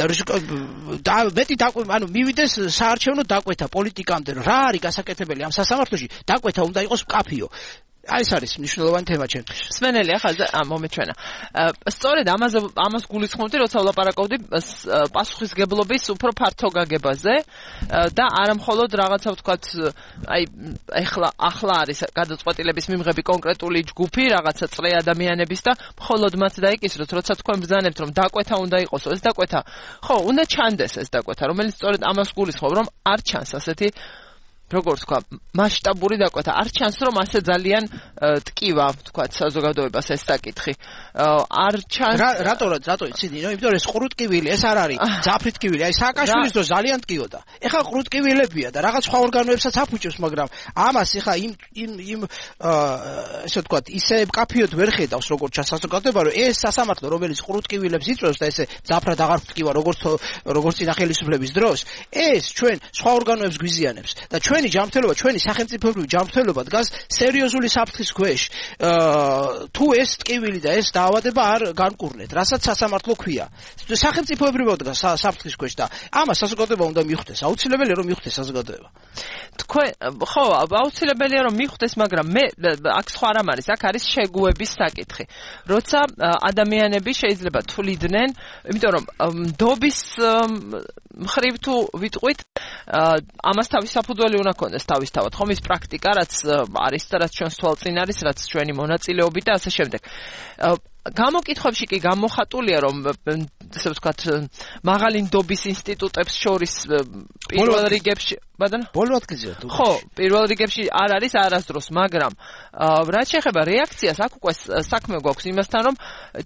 მეტი მივიდეს საარჩევნო დაკვეთა პოლიტიკამდე, რა არის გასაკეთებელი ამ სასამართლოში, დაკვეთა უნდა იყოს მკაფიო. აი ეს არის მნიშვნელოვანი თემა ჩემთვის. სვენელი ახლა მომეჩვენა. სწორედ ამას გულისხმობდი, როცა ვლაპარაკობდი პასუხისგებლობის უფრო ფართო გაგებაზე და არა მხოლოდ რაღაცა ვთქვათ, აი ახლა არის გადაწყვეტილების მიღები კონკრეტული ჯგუფი, რაღაცა წრე ადამიანების და მხოლოდ მათ დაიკისროთ, როცა თქვენ ბრძანებთ, რომ დაკვეთა უნდა იყოსო, ეს დაკვეთა. ხო, უნდა ჩანდეს ეს დაკვეთა, რომელიც სწორედ ამას გულისხმობ, რომ არ ჩანს ასეთი როგორც თქვა, მასშტაბური დაკვეთა. არ ჩანს რომ ასე ძალიან ტკივა, თქვა, საზოგადოებას ეს საკითხი. არ ჩანს რატო იცი, იმიტომ რომ ეს ყრუტკივილი, ეს არ არის ძაფრიტკივილი, აი სააკაშვილის დრო ძალიან ტკიოდა. ეხლა ყრუტკივილებია და რაღაც სხვა ორგანოებსაც აფუჭებს, მაგრამ ამას ეხლა იმ ესე ვთქვა, ისე მკაფიოდ ვერ ხედავს როგორც საზოგადოება, რომ ეს სასამართლო, რომელიც ყრუტკივილებს იწვევს და ესე ძაფრად აღარ ვტკივა როგორც წინა ხელისუფლების დროს, ეს ჩვენ სხვა ორგანოებს გვიზიანებს და ჩვენი ჯანმრთელობა, ჩვენი სახელმწიფოებრივი ჯანმრთელობა დგას სერიოზული საფრთხის ქვეშ. თუ ეს ტკივილი და ეს დაავადება არ განკურნეთ, რასაც სასამართლო ქვია. სახელმწიფოებრივად დგას საფრთხის ქვეშ და ამას საზოგადოება უნდა მიხვდეს. აუცილებელია რომ მიხვდეს საზოგადოება. თქვენ ხო, აუცილებელია რომ მიხვდეს, მაგრამ მე აქ სხვა რამ არის, აქ არის შეგუების საკითხი. როცა ადამიანები შეიძლება თვლიდნენ, იმიტომ რომ ნდობის მხრივ თუ ვიტყვით, ამას თავის საფუძველი უნდა ქონდეს თავისთავად, ხომ ის პრაქტიკა, რაც არის და რაც ჩვენს თვალწინ არის, რაც ჩვენი მონაწილეობით და ასე შემდეგ. გამოკითხვებში კი გამოხატულია, რომ ესე ვთქვათ, მაღალი ნდობის ინსტიტუტებს შორის პირველ რიგებში, ბოლო ადგილზეა თუ. ხო, პირველ რიგებში არ არის არასდროს, მაგრამ რაც შეეხება რეაქციას, აქ უკვე საქმე გვაქვს იმასთან, რომ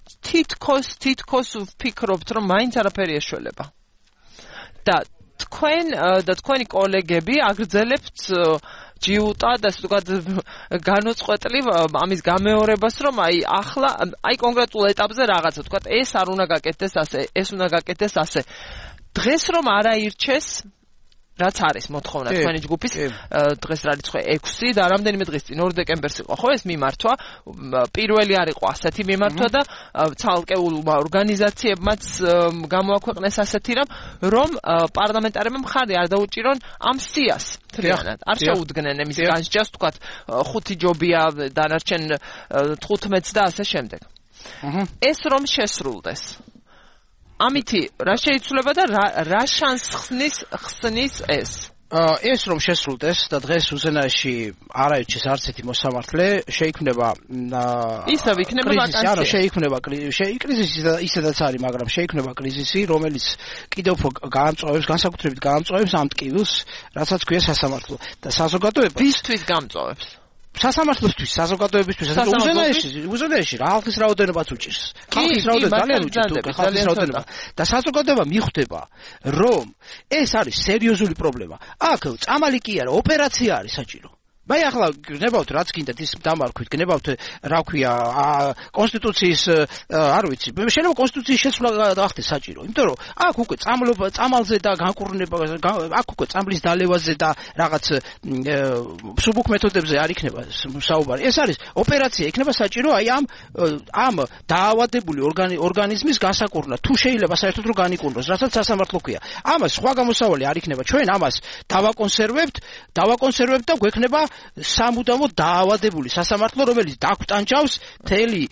თითქოს ვფიქრობთ, რომ მაინც არაფერი ეშველება. და თქვენი კოლეგები აგრძელებთ ჯიუტა და ვთქვათ განუწყვეტლივ ამის გამეორებას, რომ აი კონკრეტულ ეტაპზე რაღაცა ვთქვათ, ეს არ უნდა გაკეთდეს ასე, ეს უნდა გაკეთდეს ასე. დღეს რომ არ აირჩეს, რაც არის მოთხოვნა თქვენი ჯგუფის, დღეს რა რიცხვი 6 და რამდენიმე დღის წინ 2 დეკემბერს იყო ხო ეს მიმართვა, პირველი არ იყო ასეთი მიმართვა და ცალკეულმა ორგანიზაციებმაც გამოაქვეყნეს ასეთი რომ პარლამენტარებმა მხარი არ დაუჭირონ ამ სიას თლიანად. არ შეუდგნენ εμის განსჯას, თქვათ 5 ჯობია, დანარჩენ 15 და ასე შემდეგ. ეს რომ შესრულდეს. ამითი რა შეიცვლება და რა შანსს ხსნის ეს? ეს რომ შესრულდეს და დღეს უზენაეში არ აირჩეს არც ერთი მოსამართლე, შეიქმნება ისევ იქნება ვაკანსია. არა, შეიქმნება კრიზისი ისედაც არის, მაგრამ შეიქმნება კრიზისი, რომელიც კიდევ უფრო გაამწვავებს, განსაკუთრებით გაამწვავებს ამ ტკივილს, რასაც ქვია სასამართლო. და საზოგადოება ვისთვის გამწვავებს? სასამართლოსთვის, საზოგადოებისთვის, უზენაეში ხალხის რაოდენობაც უჭირს. ხალხის რაოდენობა ძალიან უჭირს, ხალხის რაოდენობა. და საზოგადოება მიხვდება, რომ ეს არის სერიოზული პრობლემა. აქ წამალი კი არა, ოპერაცია არის საჭირო. მე ახლა გნებავთ რაც გინდათ ის დამარქვით, გნებავთ რა ქვია კონსტიტუციის არ ვიცი. შეიძლება კონსტიტუციის შეცვლა გახდეს საჭირო, იმიტომ რომ აქ უკვე წამალზე და განკურნება, აქ უკვე წამლის დალევაზე და რაღაც მსუბუქ მეთოდებზე არ იქნება საუბარი. ეს არის ოპერაცია, იქნება საჭირო აი ამ დაავადებული ორგანიზმის გასაკურნა. თუ შეიძლება საერთოდ რომ განიკურნოს, რასაც სასამართლო ქვია. ამას სხვა გამოსავალი არ იქნება. ჩვენ ამას დავაკონსერვებთ და გვექნება სამუდამოდ დაავადებული სასამართლო, რომელიც დაგვტანჯავს მთელი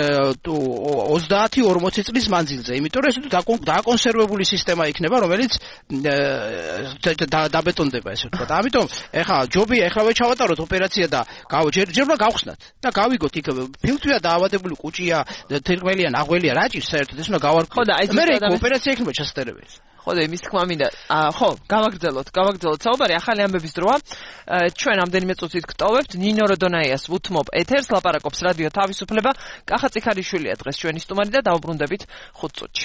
30-40 წლის მანძილზე, იმიტომ რომ ეს დაკონსერვებული სისტემა იქნება, რომელიც დაბეტონდება, ესე ვთქვათ. ამიტომ ეხლა ჯობია ეხლავე ჩავატაროთ ოპერაცია და ჯერ უნდა გავხსნათ და გავიგოთ იქ ფილტვია დაავადებული კუჭია, თერმელია, ნაღველია, რა ჭირს საერთოდ ეს უნდა გავარკვიოთ. ხო და აი მე ოპერაცია იქნება ჩასაწერებელი. ხო და იმის თქმა მინდა ხო გავაგრძელოთ საუბარი ახალი ამბების დროა ჩვენ ამდენიმე წუთით გტოვებთ ნინო როდონაიას ვუთმობ ეთერს ლაპარაკობს რადიო თავისუფლება კახა წიქარიშვილია დღეს ჩვენი სტუმარი და დავუბრუნდებით 5 წუთში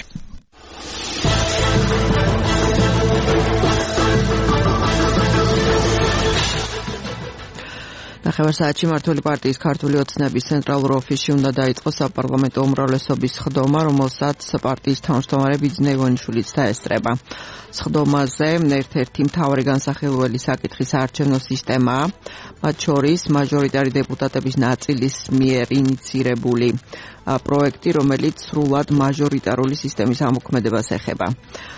ნახევარსაათში მმართველი პარტიის ქართული ოცნების ცენტრალურ ოფისში უნდა დაიწყოს საპარლამენტო უმრავლესობის სხდომა, რომელსაც პარტიის თავმჯდომარე ბიძინა ივანიშვილიც დაესწრება. სხდომაზე ერთ-ერთი მთავარი განსახილველი საკითხის საარჩევნო სისტემაა, მათ შორის მაჟორიტარი დეპუტატების ნაწილის მიერ ინიცირებული პროექტი, რომელიც სრულად მაჟორიტარული სისტემის ამოქმედებას ეხება.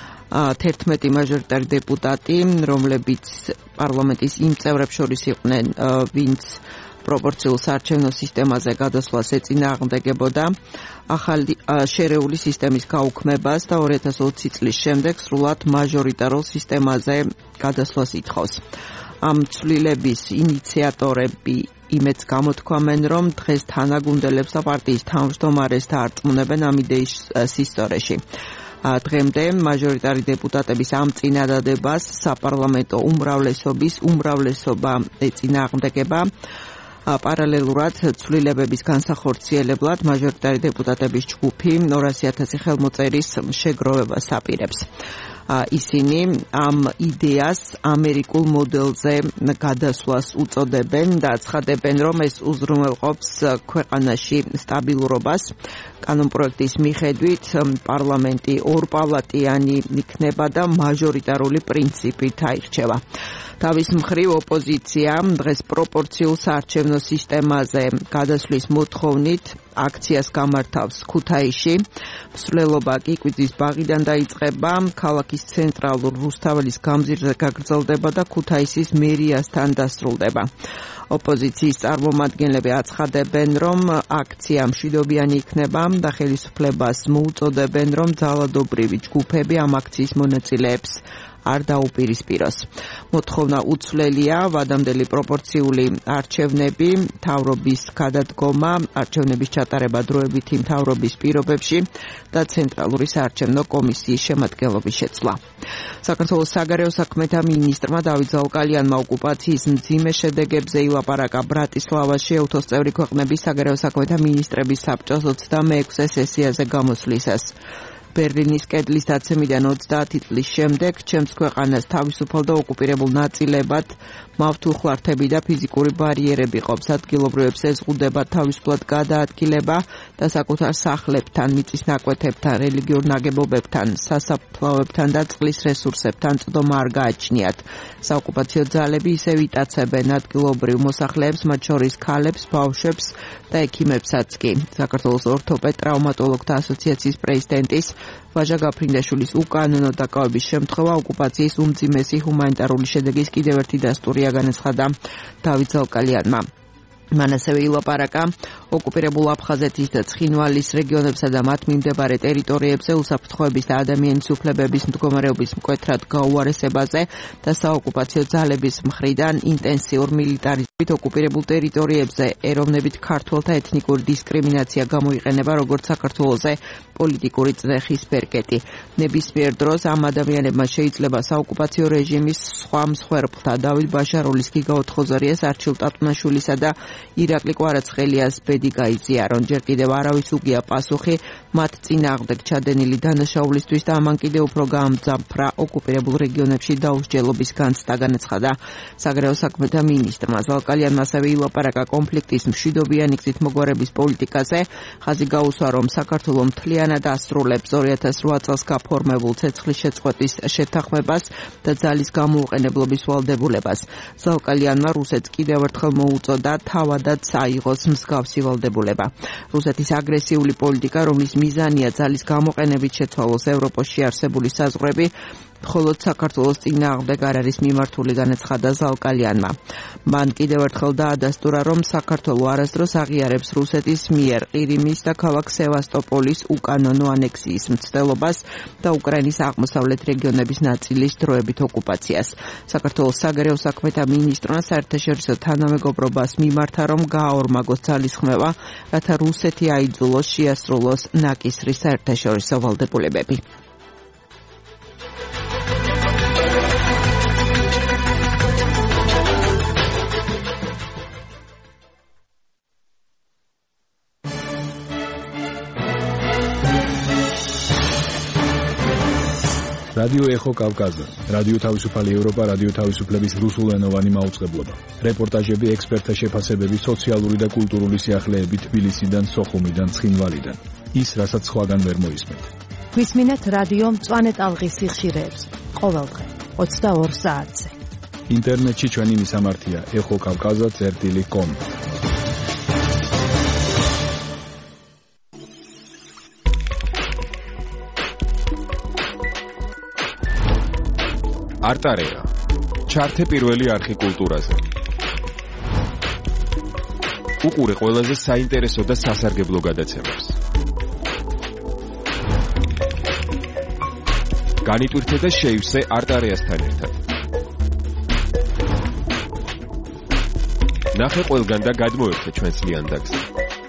11 მაჟორიტარი დეპუტატი, რომლებიც პარლამენტის იმ წევრებს შორის იყვნენ, ვინც პროპორციულ საარჩევნო სისტემაზე გადასვლას ეწინააღმდეგებოდა, ახალი შერეული სისტემის გაუქმებას და 2020 წლის შემდეგ სრულად მაჟორიტარულ სისტემაზე გადასვლას ითხოვს. ამ ცვლილების ინიციატორები იმედს გამოთქვამენ, რომ დღეს თანაგუნდელებს და პარტიის თავმჯდომარეს დაარწმუნებენ ამ იდეის სისტორეში. დღემდე მაჟორიტარი დეპუტატების ამ წინადადებას საპარლამენტო უმრავლესობა ეწინააღმდეგება. პარალელურად ცვლილებების განსახორციელებლად მაჟორიტარი დეპუტატების ჯგუფი 200,000 ხელმოწერის შეგროვებას აპირებს. ისინი ამ იდეას ამერიკულ მოდელზე გადასვლას უწოდებენ და აცხადებენ, რომ ეს უზრუნველყოფს ქვეყანაში სტაბილურობას. კანონპროექტის მიხედვით პარლამენტი ორპალატიანი იქნება და მაჟორიტარული პრინციპით აირჩევა. თავის მხრივ ოპოზიცია დღეს პროპორციულ საარჩევნო სისტემაზე გადასვლის მოთხოვნით აქციას გამართავს ქუთაისში. მსვლელობა კი კვიცის ბაღიდან დაიწყება, ქალაქის ცენტრალურ რუსთაველის გამზირზე გაგრძელდება და ქუთაისის მერიასთან დასრულდება. ოპოზიციის წარმომადგენლები აცხადებენ, რომ აქცია მშვიდობიანი იქნება და ხელისუფლებას მოუწოდებენ, რომ ძალადობრივი ჯგუფები ამ აქციის მონაწილეებს არ დაუპირისპიროს. მოთხოვნა უცვლელია ვადამდელი პროპორციული არჩევნები, მთავრობის გადადგომა, არჩევნების ჩატარება დროებითი მთავრობის პირობებში და ცენტრალური საარჩევნო კომისიის შემადგენლობის შეცვლა. საქართველოს საგარეო საქმეთა მინისტრმა დავით ზაუკალიანმა ოკუპაციის მძიმე შედეგებზე ილაპარაკა ბრატისლავაში ეუთოს წევრი ქვეყნების საგარეო საქმეთა მინისტრების საბჭოს 26-ე სესიაზე გამოსვლისას. ბერლინის კედლის დაცემიდან 30 წლის შემდეგ ჩემს ქვეყანას თავისუფალ და ოკუპირებულ ნაწილებად მავთულხლართები და ფიზიკური ბარიერები ყოფს. ადგილობრივებს ეზღუდება თავისუფლად გადაადგილება და საკუთარ სახლებთან, მიწის ნაკვეთებთან, რელიგიურ ნაგებობებთან, სასაფლაოებთან და წყლის რესურსებთან წდომა არ გააჩნიათ. საოკუპაციო ძალები ისევ იტაცებენ ადგილობრივ მოსახლეებს, მათ შორის ქალებს, ბავშვებს და ექიმებსაც კი. საქართველოს ორთოპედ-ტრავმატოლოგთა ასოციაციის პრეზიდენტის ვაჟა გაფრინდაშვილის უკანონო დაკავების შემთხვევა ოკუპაციის უმძიმესი ჰუმანიტარული შედეგის კიდევ ერთი დასტურია, განაცხადა დავით ზაუკალიანმა. მან ასევე ილაპარაკა ოკუპირებულ აფხაზეთის და ცხინვალის რეგიონებსა და მათ მიმდებარე ტერიტორიებზე უსაფრთხოების და ადამიანის უფლებების მდგომარეობის მკვეთრად გაუარესებაზე და საოკუპაციო ძალების მხრიდან ინტენსიურ მილიტარიზმით ოკუპირებულ ტერიტორიებზე ეროვნებით ქართველთა ეთნიკური დისკრიმინაცია გამოიყენება როგორც საქართველოზე პოლიტიკური წრეხის ბერკეტი. ნებისმიერ დროს ამ ადამიანებმა შეიძლება საოკუპაციო რეჟიმის სხვა მსხვერპლთა დავით ბაშარულის, გიგა ოთხოზერიას, არჩილ ტატუნაშვილისა და ირაკლი კვარაცხელიას ბედი გაიზიარონ. ჯერ კიდევ არავის უგია პასუხი მათ წინააღმდეგ ჩადენილი დანაშაულისთვის და ამან კიდევ უფრო გაამძაფრა ოკუპირებულ რეგიონებში დაუსჯელობის განცდა, განაცხადა საგარეო საქმეთა მინისტრმა. ზაუკალიანმა ასევე ილაპარაკა კონფლიქტის მშვიდობიანი გზით მოგვარების პოლიტიკაზე. ხაზი გაუსვა, რომ საქართველო მთლიანად ასრულებს 2008 წელს გაფორმებულ ცეცხლის შეწყვეტის შეთანხმებას და ძალის გამოუყენებლობის ვალდებულებას. ზაუკალიანმა რუსეთს კიდევ ერთხელ მოუწოდა თავადაც აიღოს მსგავსი ვალდებულება. რუსეთის აგრესიული პოლიტიკა, რომლის მიზანია ძალის გამოყენებით შეცვალოს ევროპაში არსებული საზღვრები, მხოლოდ საქართველოს წინააღმდეგ არ არის მიმართული, განაცხადა ზალკალიანმა. მან კიდევ ერთხელ დაადასტურა, რომ საქართველო არასდროს აღიარებს რუსეთის მიერ ყირიმის და ქალაქ სევასტოპოლის უკანონო ანექსიის მცდელობას და უკრაინის აღმოსავლეთ რეგიონების ნაწილის დროებით ოკუპაციას. საქართველოს საგარეო საქმეთა მინისტრმა საერთაშორისო თანამეგობრობას მიმართა, რომ გააორმაგოს ძალისხმევა, რათა რუსეთი აიძულოს შეასრულოს ნაკისრის საერთაშორისო ვალდებულებები. რადიო ეხო კავკასია, რადიო თავისუფალი ევროპა, რადიო თავისუფლების რუსულენოვანი მაუწყებლობა. რეპორტაჟები, ექსპერტთა შეფასებები, სოციალური და კულტურული სიახლეები თბილისიდან, სოხუმიდან, ცხინვალიდან. ის, რასაც სხვაგან ვერ მოისმენთ. გვისმინეთ რადიო მწვანე ტალღის სიხშირეებს ყოველდღე 22 საათზე. ინტერნეტში ჩვენი მისამართია ეხოკავკაზა.com. არტარეა. ჩართე პირველი არხი კულტურაზე. უყურე ყველაზე საინტერესო და სასარგებლო გადაცემებს. განიტვირთე და შეივსე არტარეასთან ერთად. ნახე ყველგან და გადმოერთე ჩვენს ლიანდაგზე.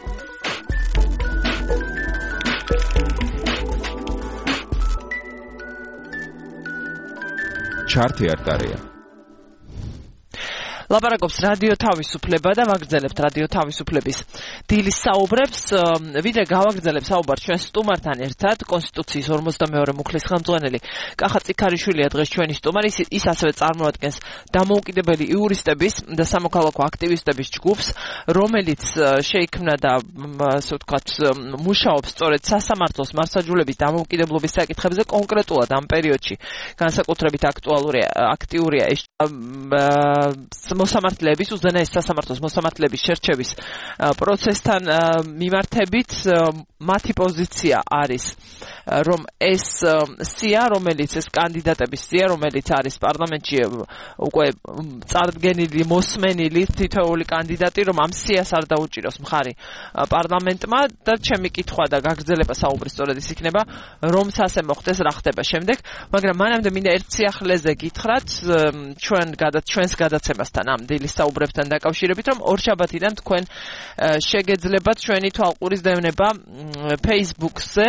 ჩართე არტარეა. ლაპარაკობს რადიო თავისუფლება და ვაგრძელებთ რადიო თავისუფლების დილის საუბრებს. ვიდრე გავაგრძელებ საუბარს ჩვენ სტუმართან ერთად, კონსტიტუციის 42 მუხლის ხელმძღვანელი კახა წიქარიშვილია დღეს ჩვენი სტუმარი. ის ასევე წარმოადგენს დამოუკიდებელი იურისტების და სამოქალაქო აქტივისტების ჯგუფს, რომელიც შეიქმნა და ასე ვთქვათ მუშაობს სწორედ სასამართლოს მართლმსაჯულების დამოუკიდებლობის საკითხებზე, კონკრეტულად ამ პერიოდში განსაკუთრებით აქტიურია ეს მოსამართლეების უზენაეს სასამართლოს მოსამართლეების შერჩევის პროცესთან მიმართებით. მათი პოზიცია არის, რომ ეს სია, რომელიც ეს კანდიდატების სია, რომელიც არის პარლამენტში უკვე წარდგენილი, მოსმენილი თითოეული კანდიდატი, რომ ამ სიას არ დაუჭიროს მხარი პარლამენტმა და ჩემი კითხვა და გაგრძელება საუბრის სწორედ ის იქნება, რომც ასე მოხდეს, რა ხდება შემდეგ. მაგრამ მანამდე მინდა ერთ სიახლეზე გითხრათ ჩვენს გადაცემასთან ამ დილის საუბრებთან დაკავშირებით, რომ ორშაბათიდან თქვენ შეგეძლებათ ჩვენი თვალყურის დევნება Facebook-ზე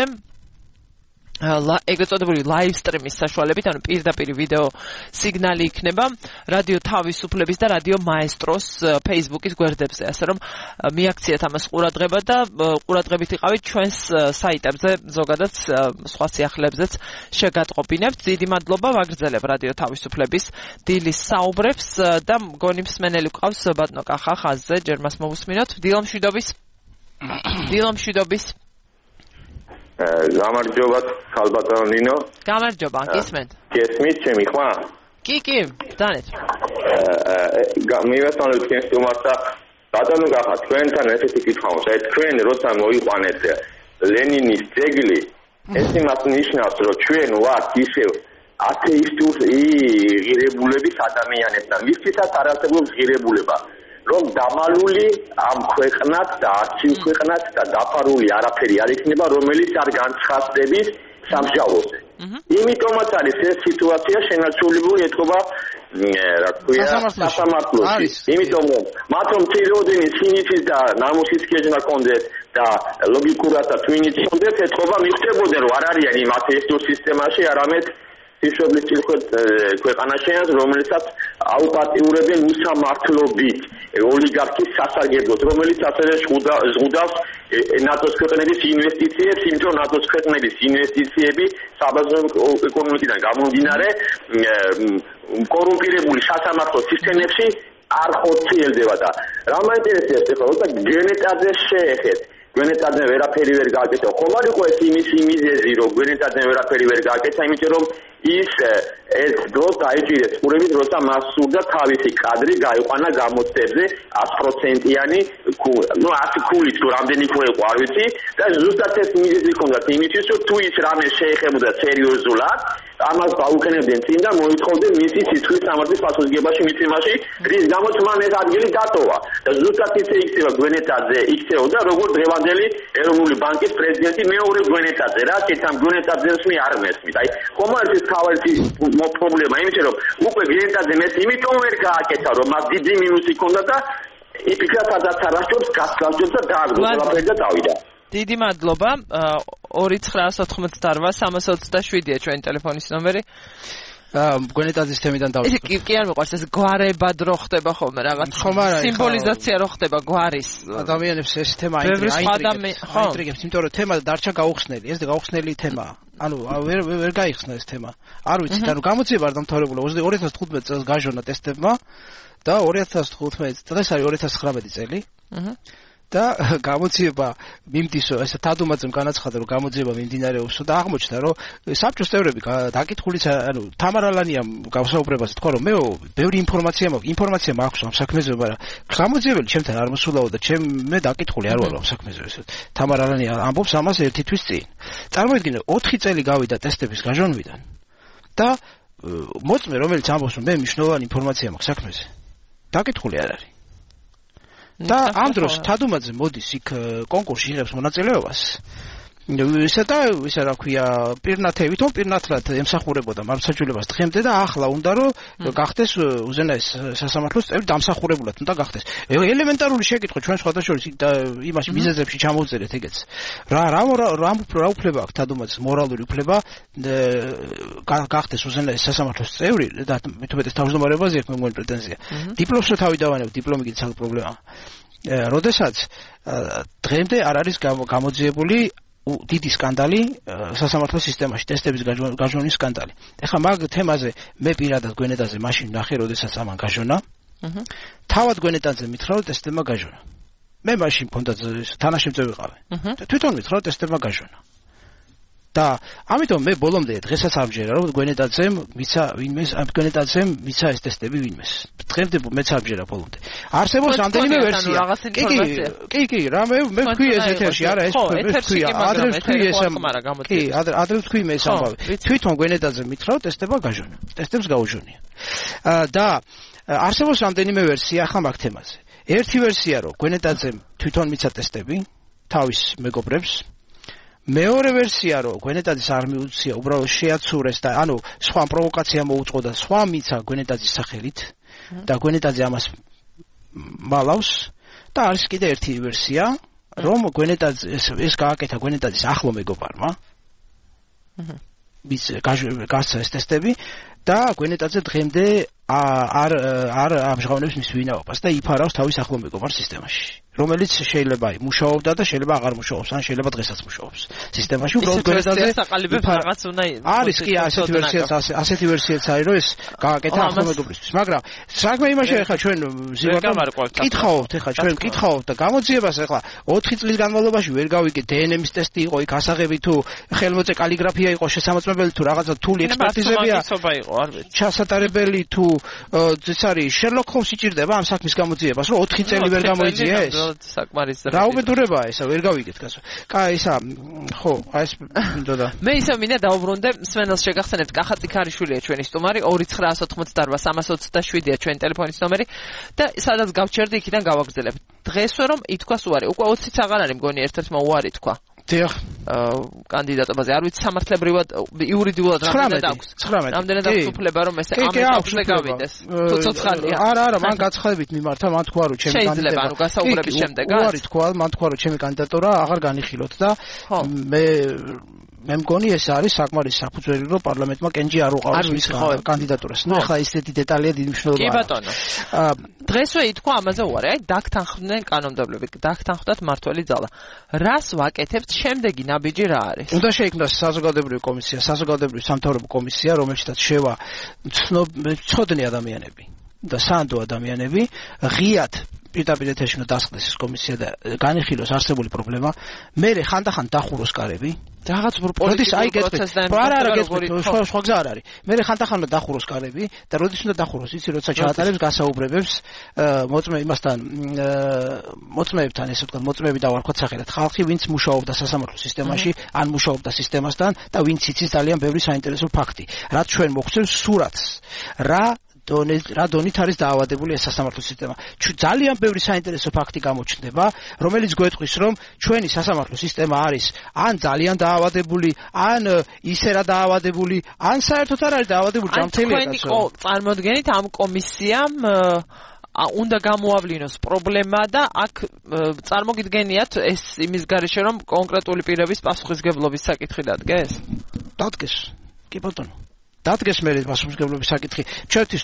ეგრეთ წოდებული live stream-ის საშუალებით, ანუ პირდაპირ ვიდეო სიგნალი იქნება რადიო თავისუფლების და რადიო მაესტროს Facebook-ის გვერდებზე, ასე რომ მიაქციეთ ამას ყურადღება და ყურადღებით იყავით ჩვენს საიტებზე, ზოგადად სხვა სიახლეებზეც შეგატყობინებთ. დიდი მადლობა, ვაგრძელებ რადიო თავისუფლების დილის საუბრებს და მგონი მსმენელი გვყავს ბატონო კახა ხაზზე, ჯერ მას მოვუსმინოთ. დილომშვიდობის გამარჯობა, ხალბატონო ნინო. გამარჯობა, გისმენთ? გესმით ჩემი ხმა? კი, ბრძანეთ. მივესალმებ თქვენ სტუმართა. ბატონო გახა, თქვენთან ესეთი კითხვა მაქვს. თქვენ როცა მოიყვანეთ ლენინის ძეგლი, ეს იმას ნიშნავს, რომ ჩვენ ვართ ისევ ათეისტური ღირებულების ადამიანებთან. მისთვის არასდროს ღირებულება. რომ დამალული ამ ქვეყნად და არჩილ ქვეყნად და დაფარული არაფერი არ იქნება, რომელიც არ განცხადდების სამსჯავროზე. იმიტომაც არის ეს სიტუაცია შენარჩუნებული ეთქობა, რა ქვია, სასამართლოში. იმიტომ რომ მათ რომ წილოდენი სინიცის და ნამუსის კერძმა კონდეთ და ლოგიკურადაც ვინიც კონდეთ, ეთქობა მიხდებოდნენ, რომ არ არიან იმ ათეისტურ სისტემაში, არამედ სიშობლის ქვეყანაშია, რომელსაც აუპატიურებენ უსამართლობით ოლიგარქის სასარგებლოდ, რომელიც ასევე ზღუდავს ნატოს ქვეყნების ინვესტიციებს, იმიტომ ნატოს ქვეყნების ინვესტიციები საბაზრო ეკონომიკიდან გამომდინარე კორუმპირებული სასამართლო სისტემებში არ ხორციელდება და რა მაინტერესებს ახლა როცა გენეტაძე შეეხეთ გვენეტაძე ვერაფერი ვერ გააკეთა. ხომ არ იყო ეს იმის მიზეზი, რომ გვენეტაძე ვერაფერი ვერ გააკეთა, იმიტომ რომ ის ეს დრო დაიჭირეს ყურებით, როცა მას სურდა თავისი კადრი გაიყვანა გამოცდებზე 100%-იანი, ну 100 ქულით თუ რამდენი ხო იყო არ ვიცი და ზუსტად ეს მიზეზი ჰქონდა იმისთვის, რომ თუ ის რამე შეეხებოდა სერიოზულად ამას დაუქენებდნენ წინ და მოითხოვდნენ მისი სიტყვის სამართლის პასუხისგებაში მიწვევაში, რის გამოც მან ეს ადგილი დატოვა. და ზუსტად ისე იქცევა გვენეტაძე, იქცეოდა როგორც დღევანდელი ეროვნული ბანკის პრეზიდენტი მეორე გვენეტაძე, რაც ამ გვენეტაძეს არ მესმის. აი, კომერციის თავისი პრობლემა იმით, რომ უკვე გვენეტაძე მეც იმიტომ ვერ გააკეთა, რომ მას დიდი მინუსი ჰქონდა და იფიქრა სადაც არასდროს გასწავლდა და დააგროვა და წავიდა. დიდი მადლობა. 2988-327-ია ჩვენი ტელეფონის ნომერი. გვენეტაძის თემიდან დავიწყე. კი არ მიყვარს ეს გვარებად რო ხდება ხოლმე რაღაც სიმბოლიზაცია რო ხდება გვარის. ადამიანებს ეს თემა აინტრიგებს, იმიტომ რომ თემა დარჩა გაუხსნელი. ეს გაუხსნელი თემაა. ანუ ვერ გაიხსნა ეს თემა. არ ვიცით, ანუ გამოძიება არ დამთავრებულა 2015 წელს გაჟონა ტესტებმა და 2015 დღეს არის 2019 წელი. და გამოძიება მიმდისო, ესე თადუმაძემ განაცხადა, რომ გამოძიება მიმდინარეობსო და აღმოჩნდა, რომ საბჭოს წევრები დაკითხულიც, ანუ თამარალანიამ გავსაუბრებაზე თქვა, რომ მე ბევრი ინფორმაცია მაქვს ამ საქმეზე, მაგრამ გამოძიებელი ჩემთან არ მოსულაო და მე დაკითხული არ ვარ ამ საქმეზე. თამარალანია ამბობს ამას ერთი თვის წინ. წარმოიდგინე, 4 წელი გავიდა ტესტების გაჟონვიდან და მოწმე, რომელიც ამბობს, რომ მე მნიშვნელოვანი ინფორმაცია მაქვს საქმეზე. დაკითხული არ არის. და ამ დროს თადუმაძე მოდის იქ კონკურსში იღებს მონაწილეობას. ისა რა ქვია, პირნათრად ემსახურებოდა მართლმსაჯულებას დღემდე და ახლა უნდა რომ გახდეს უზენაეს სასამართლოს წევრი დამსახურებულად უნდა გახდეს. ელემენტარული შეკითხვა ჩვენ სხვადასხვა იმაში მიზეზებში ჩამოვწერეთ ეგეც. რა უფლება აქვს თადუმაძეს მორალური უფლება გახდეს უზენაეს სასამართლოს წევრი და მithumetes თავმჯდომარეობაზე აქვს მეგონი პრეტენზია. დიპლომს თავი დავანებ, დიპლომი კიდე საკ პრობლემაა. როდესაც დღემდე არ არის გამოძიებული დიდი სკანდალი სასამართლო სისტემაში, ტესტების გაჟონის სკანდალი. ეხლა მაგ თემაზე მე პირადად გვენეტაძე მაშინ ნახე, როდესაც ამან გაჟონა. თავად გვენეტაძე მითხრა, რომ ტესტებმა გაჟონა. მე მაშინ მქონდა თანაშემწე ვიყავი. და თვითონ მითხრა, რომ ტესტებმა გაჟონა. და ამიტომ მე ბოლომდე დღესაც ამჯერა, რომ გვენეტაძემ მიცა ეს ტესტები ვინმეს. დღემდე მეც ამჯერა ბოლომდე. არსებობს რამდენიმე ვერსია. კი, რა მე ვქვი ეს ეთერში, არა ეს ვქვი, ადრე ვქვი ეს კი, ადრე ვქვი მე ეს ამბავი. თვითონ გვენეტაძემ მითხრა, რომ ტესტება გაჟონა. ტესტებს გაუჟონია. და არსებობს რამდენიმე ვერსია ახლა მაგ თემაზე. ერთი ვერსია, რომ გვენეტაძემ თვითონ მიცა ტესტები თავის მეგობრებს. მეორე ვერსია, რომ გვენეტაძის არ მიუწია, უბრალოდ შეაცურეს და ანუ სხვა პროვოკაცია მოუწყო და სხვა მიცა გვენეტაძის სახელით და გვენეტაძე ამას მალავს და არის კიდე ერთი ვერსია, რომ გვენეტაძე ეს გააკეთა გვენეტაძის ახლო მეგობარმა. გასცა ეს ტესტები და გვენეტაძე დღემდე არ ამჟღავნებს მის ვინაობას და იფარავს თავის ახლო მეგობარ სისტემაში. რომელიც შეიძლება მუშაობდა და შეიძლება აღარ მუშაობს, ან შეიძლება დღესაც მუშაობს სისტემაში. უბრალოდ გვენეტაძე რაღაც უნდა არის კი ასეთი ვერსიაც არის, რომ ეს გააკეთა ახლო მეგობრისთვის. მაგრამ საქმე იმაშია, ეხლა ჩვენ კითხავთ, ჩვენ კითხავთ და გამოძიებას ეხლა 4 წლის განმავლობაში ვერ გავიგეთ დნმ-ის ტესტი იყო, იქ ასაღები თუ ხელმოწე კალიგრაფია იყო შესამოწმებელი თუ რაღაცა თული ექსპერტიზებია ჩასატარებელი თუ ეს არის შერლოკ ჰოლმსი ჭირდება ამ საქმის გამოძიებას, რომ 4 წელი ვერ გამოიძია ეს. რა უბედურებაა ესა, ვერ გავიგეთ გასა. ისა, ხო, ეს მინდოდა. მე ისე მინდა დაუბრუნდე სვენელს შეგახსენებთ, კახა წიქარიშვილია ჩვენი სტუმარი, 2988-327-ია ჩვენი ტელეფონის ნომერი და სადაც გავჩერდი იქიდან გავაგრძელებთ. დღესვე რომ ითქვას უარი, უკვე 20-იც აღარ არის მგონი ერთ-ერთმა უარი თქვა. დიახ, კანდიდატობაზე არ ვიცი სამართლებრივად იურიდიულად რამდენად აქვს. რამდენად აქვს უფლება რომ ეს ამ ეტაპზე გავიდეს. თუ ცოცხალია. არა, მან გაცხადებით მიმართა, მან თქვა რომ ჩემი კანდიდატურა. შეიძლება ანუ გასაუბრების შემდეგაც. უარი თქვა, მან თქვა რომ ჩემი კანდიდატურა აღარ განიხილოთ და მე მგონი ეს არის საკმარის საფუძველი რომ პარლამენტმა კენჭი არ უყავს მის კანდიდატურას. ნუ ახლა ისეთი დეტალია დიდი მნიშვნელობა აქვს. კი ბატონო. დღესვე ითქვა ამაზე უარი, აი დაგთანხმდნენ კანონმდებლები, დაგთანხმდათ მართველი ძალა. რას ვაკეთებთ შემდეგი ნაბიჯი რა არის? უნდა შეიქმნას საზოგადოებრივი კომისია, საზოგადოებრივი სამთავრობო კომისია, რომელშიც შევა მცოდნე ადამიანები. და სანდო ადამიანები ღიად პირდაპირ ეთერში უნდა დასხდეს ეს კომისია და განიხილოს არსებული პრობლემა. მე ხანდახან დახუროს კარები. რაღაც პოლიტიკური პროცესი და სხვა გზა არ არის. მე ხანდახან უნდა დახუროს კარები და როდის უნდა დახუროს, იცი, როცა ჩაატარებს გასაუბრებებს მოწმეებთან, ესე ვთქვათ, მოწმეები დავარქვათ სახელად. ხალხი, ვინც მუშაობდა სასამართლო სისტემაში, ან მუშაობდა სისტემასთან და ვინც იცის ძალიან ბევრი საინტერესო ფაქტი. რაც ჩვენ მოგვცემს სურათს. რა დონით არის დაავადებული ეს სასამართლო სისტემა. ძალიან ბევრი საინტერესო ფაქტი გამოჩნდება, რომელიც გვეტყვის, რომ ჩვენი სასამართლო სისტემა არის ან ძალიან დაავადებული, ან ისე რა დაავადებული, ან საერთოდ არ არის დაავადებული, ჯანმრთელია კაცო. თქვენი წარმოდგენით ამ კომისიამ უნდა გამოავლინოს პრობლემა და აქ წარმოგიდგენიათ ეს იმის გარეშე, რომ კონკრეტული პირების პასუხისგებლობის საკითხი დადგეს? დადგეს. კი ბატონო. დადგეს მე პასუხისგებლობის საკითხი. ჩვენთვის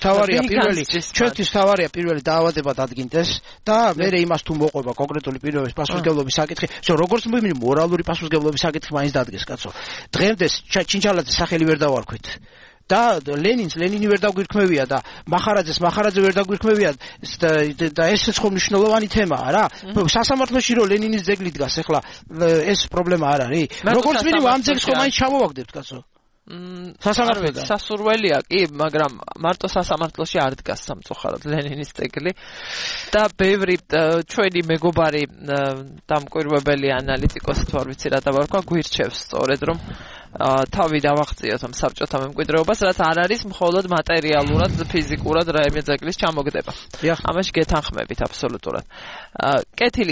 თავარია პირველი დაავადება დადგინდეს და მე იმას თუ მოყვება კონკრეტული პირების პასუხისგებლობის საკითხი, როგორც მორალური პასუხისგებლობის საკითხი მაინც დადგეს, კაცო. დღემდე ჩინჩალაძეს სახელი ვერ დავარქვით. და ლენინი ვერ დაგვირქმევია და მახარაძე ვერ დაგვირქმევია და ეს ხო მნიშვნელოვანი თემაა რა. სასამართლოში რომ ლენინის ძეგლი დგას, ეხლა ეს პრობლემა არ არის? როგორც მინიმუმ ამ ძეგლს ხო მაინც ჩამოვაგდებთ, კაცო. სასამართლოდან სასურველია კი, მაგრამ მარტო სასამართლოში არ დგას სამწუხაროდ ლენინის ძეგლი და ბევრი ჩვენი მეგობარი დამკვირვებელი ანალიტიკოსი თუ არ ვიცი რა დავარქვა გვირჩევს სწორედ რომ თავი დავახციოთ ამ საბჭოთა მემკვიდრეობას, რაც არ არის მხოლოდ მატერიალურად, ფიზიკურად რაიმე ძეგლის ჩამოგდება. ამაში გეთანხმებით აბსოლუტურად. კეთილი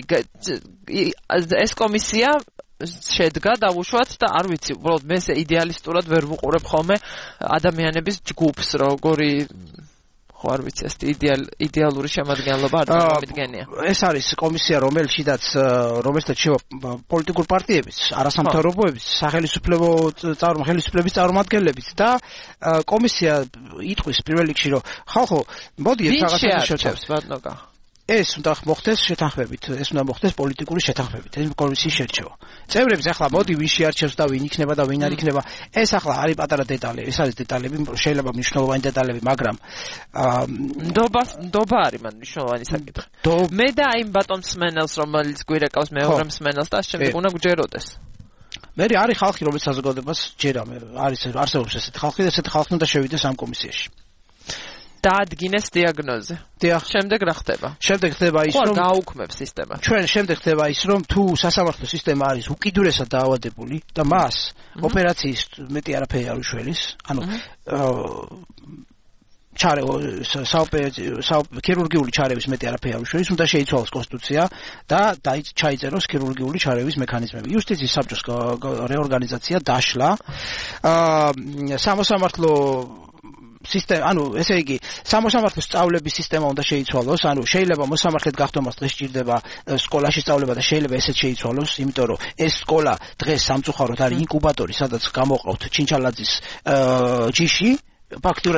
ეს კომისია შედგა დავუშვათ და არ ვიცი, უბრალოდ მე იდეალისტურად ვერ ვუყურებ ხოლმე ადამიანების ჯგუფს, როგორი ხო არ ვიცი, ეს იდეალური შემადგენლობა არ დამოიდგენია. ეს არის კომისია, რომელშიც შევა პოლიტიკურ პარტიების, არასამთავრობოების, ხელისუფლების წარმომადგენლებიც და კომისია იტყვის პირველ რიგში, რომ ხალხო, მოდი ეს რაღაცას შევჩევს, ბატონო. ეს უნდა მოხდეს შეთანხმებით, ეს უნდა მოხდეს პოლიტიკური შეთანხმებით, ეს კომისიის შერჩევა. წევრებს ახლა მოდი ვინ შეარჩევს და ვინ იქნება და ვინ არ იქნება, ეს ახლა არის პატარა დეტალები, ეს არის დეტალები, შეიძლება მნიშვნელოვანი დეტალები, მაგრამ ნდობა არის მან მნიშვნელოვანი საკითხი. მე და იმ ბატონ სმენელს, რომელიც გვირეკავს მეორე სმენელს და შემდეგ უნდა გვჯეროდეს. მე არის ხალხი, რომელიც საზოგადოებას ჯერა, არსებობს ესეთი ხალხი და ესეთი ხალხი უნდა შევიდეს ამ კომისიაში. დაადგინეს დიაგნოზი. შემდეგ რა ხდება? შემდეგ ხდება ის, რომ გააუქმებს სისტემა. შემდეგ ხდება ის, რომ თუ სასამართლო სისტემა არის უკიდურესად დაავადებული და მას ოპერაციის მეტი არაფერი არ უშველის, ანუ ქირურგიული ჩარევის მეტი არაფერი არ უშველის, უნდა შეიცვალოს კონსტიტუცია და ჩაიწეროს ქირურგიული ჩარევის მექანიზმები. იუსტიციის საბჭოს რეორგანიზაცია დაშლა. სამოსამართლო სისტემა, ანუ ესე იგი, სამოსამართლო სწავლების სისტემა უნდა შეიცვალოს, ანუ შეიძლება მოსამართლედ გახდომას დღეს სჭირდება სკოლაში სწავლება და შეიძლება ესეც შეიცვალოს, იმიტომ რომ ეს სკოლა დღეს სამწუხაროდ არის ინკუბატორი, სადაც გამოყავთ ჩინჩალაძის ჯიში. ფაქტურად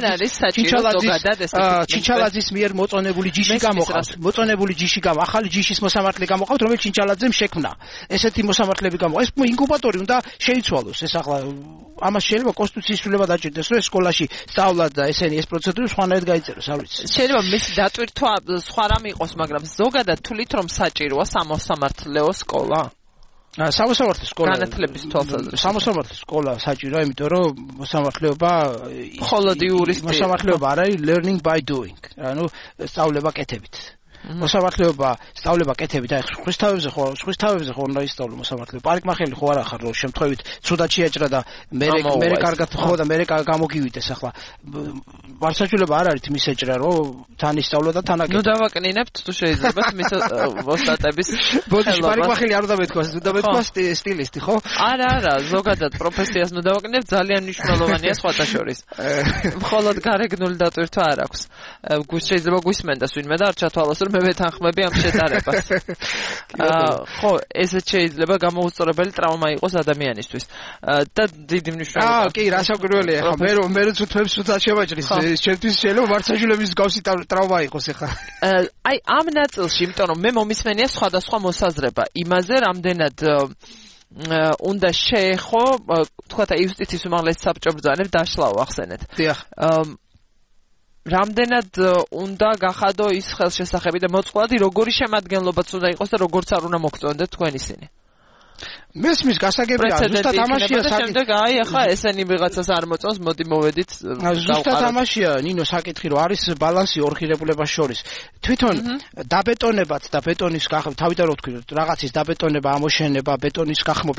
ჩინჩალაძის მიერ მოწონებული ჯიში გამოყავს. ახალი ჯიშის მოსამართლე გამოყავს, რომელიც ჩინჩალაძემ შექმნა. ესეთი მოსამართლეები გამოყავს. ეს ინკუბატორი უნდა შეიცვალოს. ეს ახლა ამას შეიძლება კონსტიტუციის ცვლილება დაჭირდეს, რომ სკოლაში სწავლა და ესენი ეს პროცედურა სხვანაირად გაიწეროს, არ ვიცი. შეიძლება მისი დატვირთვა სხვა რამ იყოს, მაგრამ ზოგადად თვლით რომ საჭიროა სამოსამართლეო სკოლა? სამოსამართლო სკოლა განათლების თვალსაზრისით. სამოსამართლო სკოლა საჭიროა, იმიტომ რომ მოსამართლეობა მხოლოდ იურისტი. მოსამართლეობა არ არის learning by doing. ანუ სწავლება კეთებით. მოსამართლეობა სწავლება კეთებით, აი ხვის თავებზე ხო უნდა ისწავლო მოსამართლეობა. პარიკმახელი ხო არ ახარ, რომ შემთხვევით ცუდად შეაჭრა და მე კარგად ხო და მე გამოგივიდეს ახლა. ვარსაჭიროება არ არის მის ეჭრა, რომ თან ისწავლო და თან აკეთო. ნუ დავაკნინებთ თუ შეიძლება მის ოსტატების. ბოდიში პარიკმახელი არ უნდა მეთქვა, უნდა მეთქვა სტილისტი, ხო? არა, ზოგადად პროფესიას ნუ დავაკნინებთ, ძალიან მნიშვნელოვანია სხვათა შორის. მხოლოდ გარეგნული დატვირთვა არ აქვს. შეიძლება გვისმენდას ვინმე და არ ჩათვალოს, რომ მე ვეთანხმები ამ შედარებას. ხო, ესეც შეიძლება გამოუსწორებელი ტრავმა იყოს ადამიანისთვის. და დიდი მნიშვნელობა. კი, რასაკვირველია, ხო, მე თვითონაც სულაც შევაჭრის, ჩემთვის შეიძლება ვარსაჟულების გავსი ტრავმა იყოს ახლა. აი, ამ ნაწილში, იმიტომ რომ მე მომისმენია სხვადასხვა მოსაზრება იმაზე, რამდენად უნდა შეეხო, თქვათ, იუსტიციის უმაღლესი საბჭო ბრძანებს დაშლაო ახსენეთ. დიახ. რამდენად უნდა გახადო ის ხელშესახები და მოწყვლადი როგორი შემადგენლობაც უნდა იყოს და როგორც არ უნდა მოგწონდეთ თქვენ ისინი. მესმის გასაგებია ზუსტად ამაშია შემდეგ აი ახლა ესენი ვიღაცას არ მოწონს მოდი მოვედით ზუსტად ამაშია ნინო საკითხი რომ არის ბალანსი ორ ღირებულებას შორის თვითონ დაბეტონებაც და ბეტონის გახმა თავიდან რო თქვი რაღაცის დაბეტონება ამოშენება ბეტონის გახმობა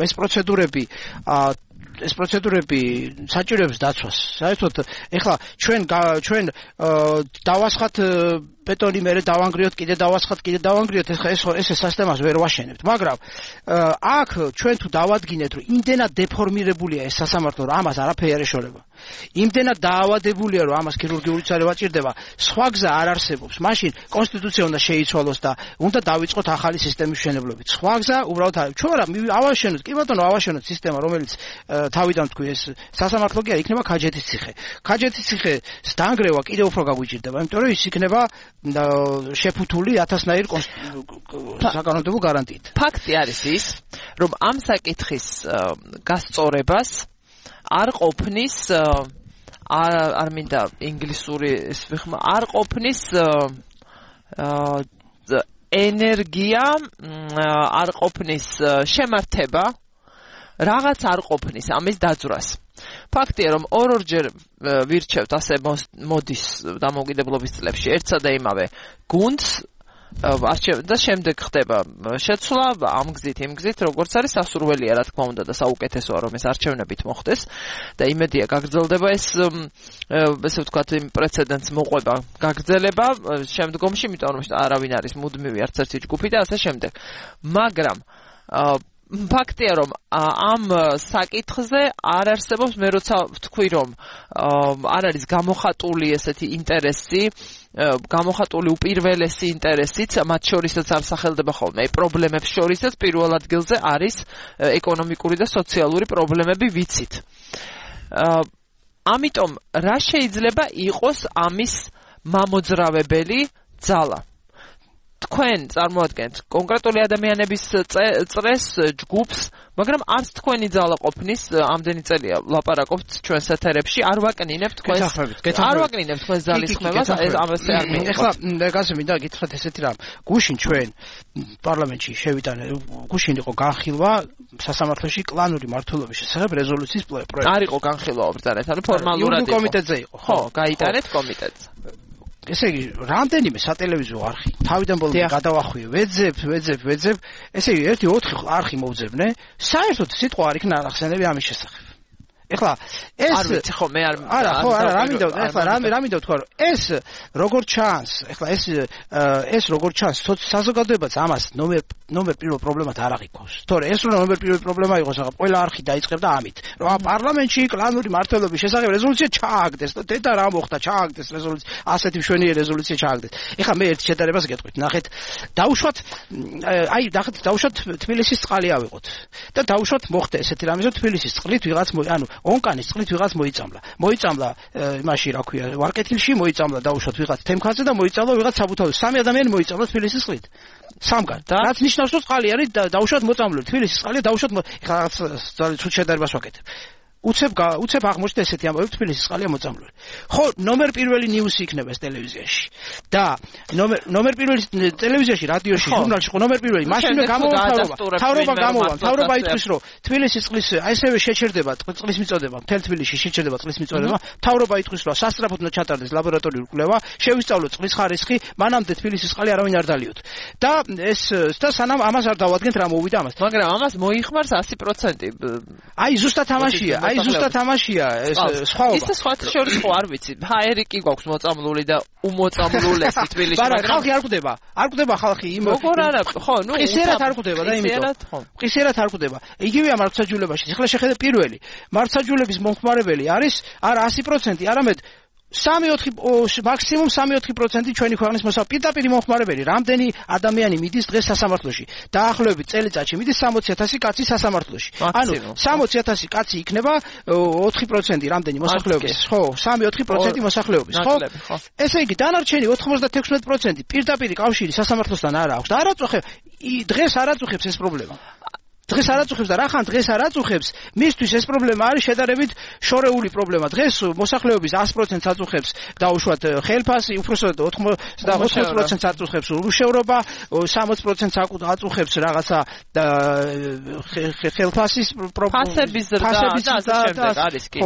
ეს პროცედურები საჭიროებს დაცვას საერთოდ ეხლა ჩვენ დავასხათ ბეტონი მერე დავანგრიოთ კიდე დავანგრიოთ ეს სისტემას ვერ ვაშენებთ მაგრამ აქ ჩვენ თუ დავადგინეთ რომ იმდენად დეფორმირებულია ეს სასამართლო რომ ამას არაფერი არ ეშორება იმდენად დაავადებულია რომ ამას ქირურგიული წარევა ჭირდება სხვა გზა არ არსებობს მაშინ კონსტიტუცია უნდა შეიცვალოს და უნდა დავიწყოთ ახალი სისტემის მშენებლობით სხვა გზა უბრალოდ არ ჩვენ რა ავაშენოთ კი ბატონო ავაშენოთ სისტემა რომელიც თავიდან თქვი ეს სასამართლო კი არ იქნება ქაჯეთის ციხეს დაანგრევა კიდევ უფრო გაგვიჭირდება იმიტომ რომ ის იქნება შეფუთული 1000-ნაირი საკანონმდებლო გარანტიით. ფაქტი არის ის, რომ ამ საკითხის გასწორებას არ ყოფნის არ მინდა ინგლისური ეს ვიხმა არ ყოფნის ენერგია არ ყოფნის შემართება რაღაც არ ყოფნის ამის დაძვრას. ფაქტია რომ ორჯერ ვირჩევთ ასე მოდის დამოუკიდებლობის წლებში ერთსა და იმავე გუნდს და შემდეგ ხდება შეცვლა ამ გზით იმ გზით როგორც არის სასურველია რა თქმა უნდა და საუკეთესოა რომ ეს არჩევნებით მოხდეს და იმედია გაგრძელდება ეს ესე ვთქვათ იმ პრეცედენტს მოყვება გაგრძელება შემდგომში იმიტომ რომ არავინ არის მუდმივი არც ერთი ჯგუფი და ასე შემდეგ მაგრამ ფაქტია რომ ამ საკითხზე არ არსებობს მე როცა ვთქვი რომ არ არის გამოხატული ესეთი ინტერესი გამოხატული უპირველესი ინტერესიც მათ შორისაც არ სახელდება ხოლმე პრობლემებს შორისაც პირველ ადგილზე არის ეკონომიკური და სოციალური პრობლემები ვიცით ამიტომ რა შეიძლება იყოს ამის მამოძრავებელი ძალა თქვენ წარმოადგენთ კონკრეტული ადამიანების წრეს ჯგუფს მაგრამ არც თქვენი ძალა ყოფნის ამდენი წელია ლაპარაკობთ ჩვენს ეთერებში არ ვაკნინებთ თქვენს ძალის ხმებას ამასე არ მინდა ეხლა გასე მინდა გითხრათ ესეთი რამ გუშინ ჩვენ პარლამენტში შევიტანე გუშინ იყო განხილვა სასამართლოში კლანური მართლობის შესახებ რეზოლუციის პროექტი არ იყო განხილვა უბრალოდ ანუ ფორმალურად იყო კომიტეტზე იყო ხო გაიტანეთ კომიტეტზე ესე იგი რამდენიმე სატელევიზიო არხი თავიდან ბოლომდე გადავახვიე ვეძებ ესე იგი 1-4 არხი მოვძებნე საერთოდ სიტყვა არ იქნა ახსენები ამის შესახებ ეხლა ეს არ ვიცი ხო მე არ რა მინდა ეხლა რა მინდა ვთქვა რომ ეს როგორ ჩანს ეხლა ეს როგორ ჩანს საზოგადოებაც ამას ნომერ პირველ პრობლემად არ აღიქვავს თორე ეს რომ ნომერ პირველი პრობლემა იყოს ახლა ყველა არხი დაიწყებდა ამით რომ ამ პარლამენტში კლანური მართლობის შესახებ რეზოლუცია ჩააგდეს და დედა რა მოხდა ჩააგდეს რეზოლუცია ასეთი მშვენიერი რეზოლუცია ჩააგდეს ეხლა მე ერთ შედარებას გეტყვით ნახეთ დავუშვათ თბილისის წყალი ავიღოთ და დავუშვათ მოხდა ესეთი რამე რომ თბილისის წყლით ვიღაც ანუ ონკანის წყლით ვიღაც მოიწამლა იმაში რა ქვია ვარკეთილში მოიწამლა დავუშვათ ვიღაც თემქაზე და მოიწამლა ვიღაც საბუთალში სამი ადამიანი მოიწამლა თბილისის წყლით სამგან რაც ნიშნავს რომ წყალი არის დავუშვათ მოწამლული თბილისის წყალი დავუშვათ ეხლა ძალიან ცუდ შედარებას ვაკეთებ უცებ აღმოჩნდა ესეთი ამბავი თბილისის წყალია მოწამლული ხო ნომერ პირველი ნიუსი იქნება ეს ტელევიზიაში და ნომერ პირველი ტელევიზიაში რადიოში ჟურნალში ხო ნომერ პირველი მაშინვე თავრობა ითქვის რომ თბილისის წყლის ესევე შეჩერდება წყლის მიწოდება მთელ თბილისში შეჩერდება წყლის მიწოდება თავრობა ითქვის რომ სასწრაფოდ უნდა ჩატარდეს ლაბორატორიული კვლევა შევისწავლოთ წყლის ხარისხი მანამდე თბილისის წყალი არავინ არ დალიოთ და ეს და სანამ ამას არ დავადგენთ რა მოვიდა ამას მაგრამ ამას მოიხმარს 100% აი ზუსტად ამაშია ეს სხვაობა ის სხვა შორის ხო არ ვიცი ჰაერიკი გვაქვს მოწამლული და უმოწამლულესი თბილისში მაგრამ ხალხი არ კვდება ხალხი იმ როგორ არა ხო ნუ ყისერად არ კვდება და იმიტომ ყისერად არ კვდება იგივეა მართლმსაჯულებაში ახლა შეხედე პირველი მართლმსაჯულების მომხმარებელი არის არა 100% არამედ 3-4 მაქსიმუმ 3-4% ჩვენი ქვეყნის პირდაპირ მომხმარებელი რამდენი ადამიანი მიდის დღეს სასამართლოში დაახლოებით წელიწადში მიდის 60,000 კაცი სასამართლოში ანუ 60,000 კაცი იქნება 4% რამდენი მოსახლეობის ხო 3-4% მოსახლეობის ხო ესე იგი დანარჩენი 96% პირდაპირ კავშირი სასამართლოსთან არ აქვს და არაწუხებს დღეს არაწუხებს ეს პრობლემა დღეს არ აწუხებს და რახან დღეს არ აწუხებს, მისთვის ეს პრობლემა არის შედარებით შორეული პრობლემა. დღეს მოსახლეობის 100%-ს აწუხებს დაუშვათ ხელფასი, უბრალოდ 80%-ს აწუხებს ურუშევრობა, 60%-ს აწუხებს რაღაცა ხელფასის ფასების ზრდა და შემდეგ არის კი.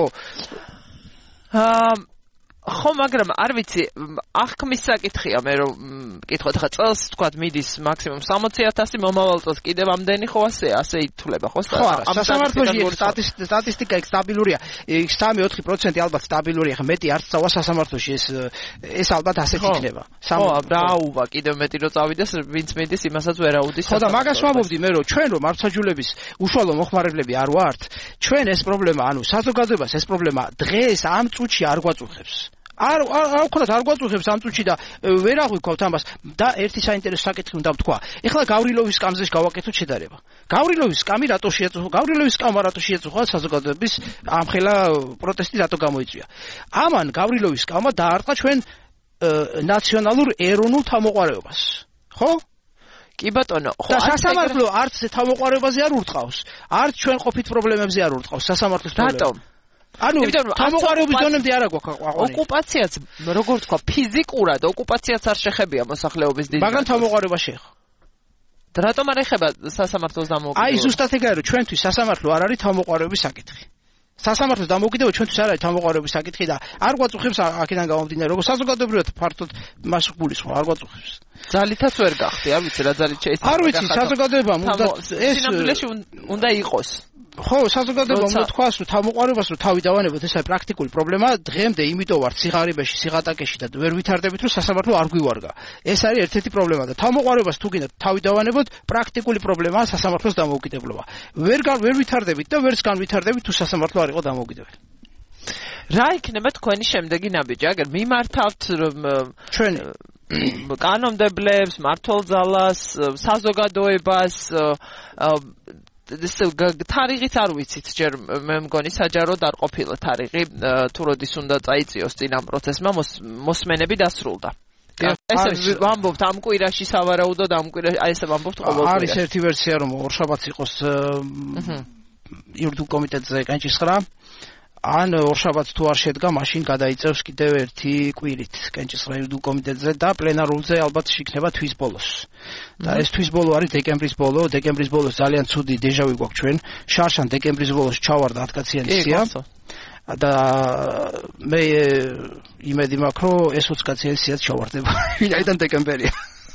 ხო, მაგრამ არ ვიცი, აღქმის საკითხია მე რომ მკითხოთ ხა წელს თქვა მიდის მაქსიმუმ 60,000, მომავალ წელს კიდევ ამდენი ხო ასე ითვლება ხო? ხო, სასამართლოში სტატისტიკა სტაბილურია. 3-4% ალბათ სტაბილურია, ხა მეტი არ წავა სასამართლოში ეს ალბათ ასეთ იქნება. ხო, რაუვა კიდევ მეტი რო წავიდეს, ვინც მიდის იმასაც ვერ აუდის. ხო და მაგას ვამბობდი მე რომ ჩვენ რომ მართლმსაჯულების უშუალო მოხმარებლები არ ვართ, ჩვენ ეს პრობლემა, ანუ საზოგადოებას ეს პრობლემა დღეს ამ წუთში არ გვაწუხებს. არ ვქონდათ არ გვაწუხებს ამ წუთში და ვერ აღვიქვავთ ამას და ერთი საინტერესო საკითხი უნდა ვთქვა. ეხლა გავრილოვის სკამზე გავაკეთოთ შედარება. გავრილოვის სკამი რატო შეეწუხა? გავრილოვის სკამა რატო შეეწუხა საზოგადოების ამხელა პროტესტი რატო გამოიწვია? ამან გავრილოვის სკამა დაარტყა ჩვენ ნაციონალურ ეროვნულ თავმოყარებას. ხო? კი ბატონო, ხო, სასამართლო არც თავმოყარებაზე არ ურტყავს, არც ჩვენ ყოფით პრობლემებზე არ ურტყავს სასამართლოს პრობლემები. რატომ? ანუ თავმოყარების დონემდე არ აქვს აყვანი. ოკუპაციაც, როგორ თქვა, ფიზიკურად ოკუპაციაც არ შეხებია მოსახლეობის დიდ. მაგრამ თავმოყარება შეეხო. რატომ არ ეხება სასამართლოს დამოუკიდებლობა? აი ზუსტად ეგ არის, რომ ჩვენთვის სასამართლო არ არის თავმოყარების საკითხი. სასამართლოს დამოუკიდებლობა ჩვენთვის არ არის თავმოყარების საკითხი და არ გვაწუხებს აქედან გამომდინარე, როგორც საზოგადოებრივად ფართოდ მას გულისხმობ, არ გვაწუხებს. ძალითაც ვერ გახდი, არ ვიცი რა ძალით შეიძლება. არ ვიცი, საზოგადოებამ უნდა ეს სინამდვილეში უნდა იყოს. ხო, საზოგადოებამ უნდა თქვას, რომ თავმოყარებას რომ თავი დავანებოთ, ეს არის პრაქტიკული პრობლემა. დღემდე იმიტომ ვარ ციხარიბეში, სიღატაკეში და ვერ ვითარდებით, რომ სასამართლო არ გვივარგა. ეს არის ერთ-ერთი პრობლემა და თავმოყარებას თუ გინდა თავი დავანებოთ, პრაქტიკული პრობლემაა სასამართლოს დამოუკიდებლობა. ვერ ვითარდებით და ვერც განვითარდებით, თუ სასამართლო არ იყო დამოუკიდებელი. რა იქნება თქვენი შემდეგი ნაბიჯი? აგერ მიმართავთ ჩვენ კანონმდებლებს, მმართველ-ძალას, საზოგადოებას თარიღიც არ ვიცით ჯერ მე მგონი საჯაროდ არ ყოფილა თარიღი თუ როდის უნდა წაიწიოს წინ ამ პროცესმა მოსმენები დასრულდა. ესე ვამბობთ ამ კვირაში სავარაუდოდ ამ კვირაში აი ესე ვამბობთ ყოველ კვირაში. არის ერთი ვერსია რომ ორშაბათს იყოს იურიდიულ კომიტეტზე კენჭისყრა. ან ორშაბათს თუ არ შედგა, მაშინ გადაიწევს კიდევ ერთი კვირით კენჭისყრა იურიდიულ კომიტეტზე და პლენარულზე ალბათ იქნება თვის ბოლოს. და ეს თვის ბოლო არის დეკემბრის ბოლო. დეკემბრის ბოლოს ძალიან ცუდი დეჟავი გვაქვს ჩვენ. შარშან დეკემბრის ბოლოს ჩავარდა 10-კაციანი სია. და მე იმედი მაქვს, რომ ეს 20-კაციანი სიაც ჩავარდება. ვინაიდან დეკემბერია.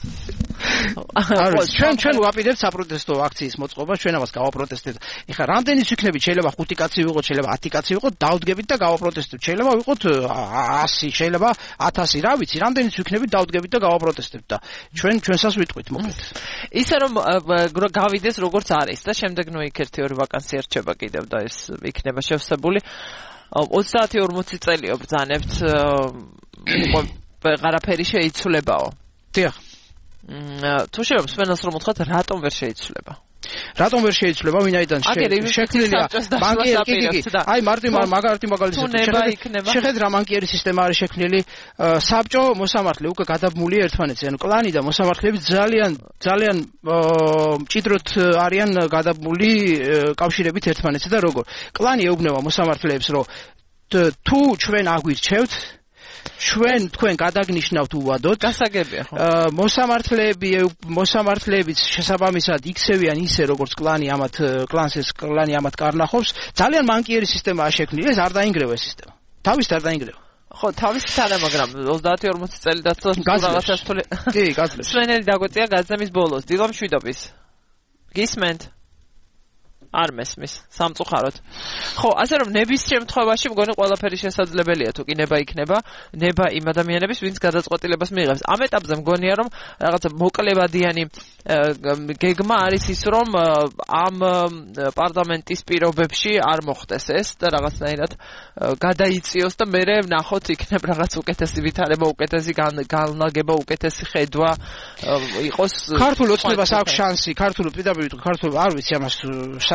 ჩვენ ვაპირებთ საპროტესტო აქციის მოწყობას, ჩვენ ამას გავაპროტესტებთ. ეხლა რამდენიც ვიქნებით, შეიძლება 5 კაცი ვიყოთ, შეიძლება 10 კაცი ვიყოთ, დავდგებით და გავაპროტესტებთ. შეიძლება ვიყოთ 100, შეიძლება 1000, რა ვიცი, რამდენიც ვიქნებით, დავდგებით და გავაპროტესტებთ და ჩვენსაც ვიტყვით მოკლედ. ისე რომ გავიდეს როგორც არის და შემდეგ ნუ იქ 1-2 ვაკანსია რჩება კიდევ და ეს იქნება შევსებული. 30-40 წელიო ბრძანებთ, ვეღარაფერი შეიცვლებაო. დიახ. თუ შეიძლება სვენელს რომ ვთქვათ, რატომ ვერ შეიცვლება? რატომ ვერ შეიცვლება, ვინაიდან შექმნილია ბანკიერი, აი მაგალითი შეხედრა ბანკიერი სისტემა არის შექმნილი, საბჭო მოსამართლე უკვე გადაბმულია ერთმანეთზე, ანუ კლანი და მოსამართლეები ძალიან მჭიდროდ არიან გადაბმული კავშირებით ერთმანეთზე და როგორ კლანი ეუბნება მოსამართლეებს, რომ თუ ჩვენ აგვირჩევთ თქვენ გადაგნიშნავთ უვადოდ. გასაგებია ხო? მოსამართლეებიც შესაბამისად იქცევიან ისე როგორც კლანი ამათ კარნახობს. ძალიან მანკიერი სისტემაა შექმნილი, ეს არ დაინგრევა ეს სისტემა. თავის არ დაინგრევა. ხო, თავის თანა, მაგრამ 30-40 წელი დაცვას რაღაცას თვლი. კი, გაძლევს. სვენელი დაგვეწია გაზრდამის ბოლოს, დილო მშვიდობის. გისმენთ? არ მესმის სამწუხაროდ. ხო, ასე რომ ნების შემთხვევაში მგონი ყველაფერი შესაძლებელია, თუ კი ნება იქნება, ნება იმ ადამიანების, ვინც გადაწყვეტილებას მიიღებს. ამ ეტაპზე მგონია, რომ რაღაცა მოკლებადიანი გეგმა არის ის, რომ ამ პარლამენტის პირობებში არ მოხდეს ეს და რაღაცნაირად გადაიწიოს და მერე ვნახოთ იქნებ რაღაც უკეთესი ვითარება, უკეთესი განლაგება, უკეთესი ხედვა იყოს. ქართულ ოცნებას აქვს შანსი, ქართულ პირდაპირ არ ვიცი ამას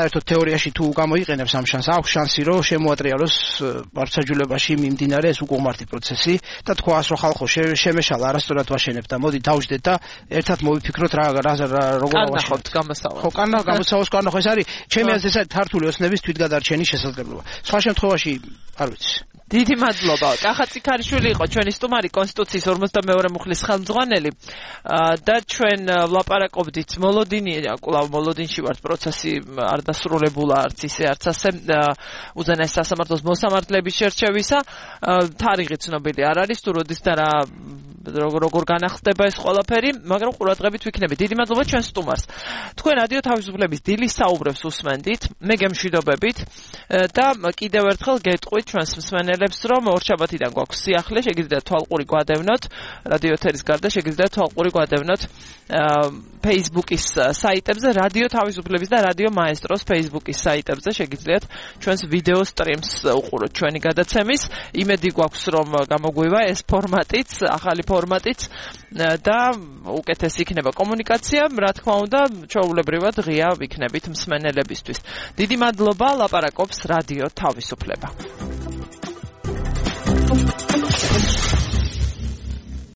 საერთოდ თეორიაში თუ გამოიყენებს ამ შანსს, აქვს შანსი რომ შემოატრიალოს ბარსაჯულებაში მიმდინარე ეს უკუღმართი პროცესი და თქვას რომ ხალხო შემეშალა არასწორად ვაშენებ და მოდი დავждეთ და ერთად მოვიფიქროთ რა როგორ ავაშენებთ გამოსავალს. ხო, გამოსავალს განახო ეს არის ჩემი აზრით ეს ქართული ოცნების თვითგადარჩენის შესაძლებლობა. სხვა შემთხვევაში არ ვიცი. დიდი მადლობა. კახა ციქარიშვილი იყო ჩვენი სტუმარი, კონსტიტუციის 52-ე მუხლის ხელმძღვანელი და ჩვენ ვლაპარაკობდით მოლოდინში ვართ, პროცესი არ დასრულებულა არც ისე არც ასე უზენაეს სასამართლოს მოსამართლეების შერჩევისა. თარიღი ცნობილი არ არის, თუ როდის და როგორ განახდება ეს ყველაფერი, მაგრამ ყურადღებით ვიქნებით. დიდი მადლობა ჩვენ სტუმარს. თქვენ რადიო თავისუფლების დილის საუბრებს უსმენდით, მე გემშვიდობებით და კიდევ ერთხელ გეტყვით ჩვენს მსმენელებს, რომ ორშაბათიდან გვაქვს სიახლე, შეგიძლიათ თვალყური გვადევნოთ, რადიო ეთერის გარდა შეგიძლიათ თვალყური გვადევნოთ Facebook-ის საიტებზე, რადიო თავისუფლების და რადიო მაესტროს Facebook-ის საიტებზე შეგიძლიათ ჩვენს ვიდეო სტრიმს უყუროთ ჩვენი გადაცემის. იმედი გვაქვს, რომ გამოგვივა ეს ფორმატიც, ახალი ფორმატიც და უკეთესი იქნება კომუნიკაცია, რა თქმა უნდა, ჩვეულებრივად ღია ვიქნებით მსმენელებისთვის. დიდი მადლობა, ლაპარაკობს რადიო თავისუფლება.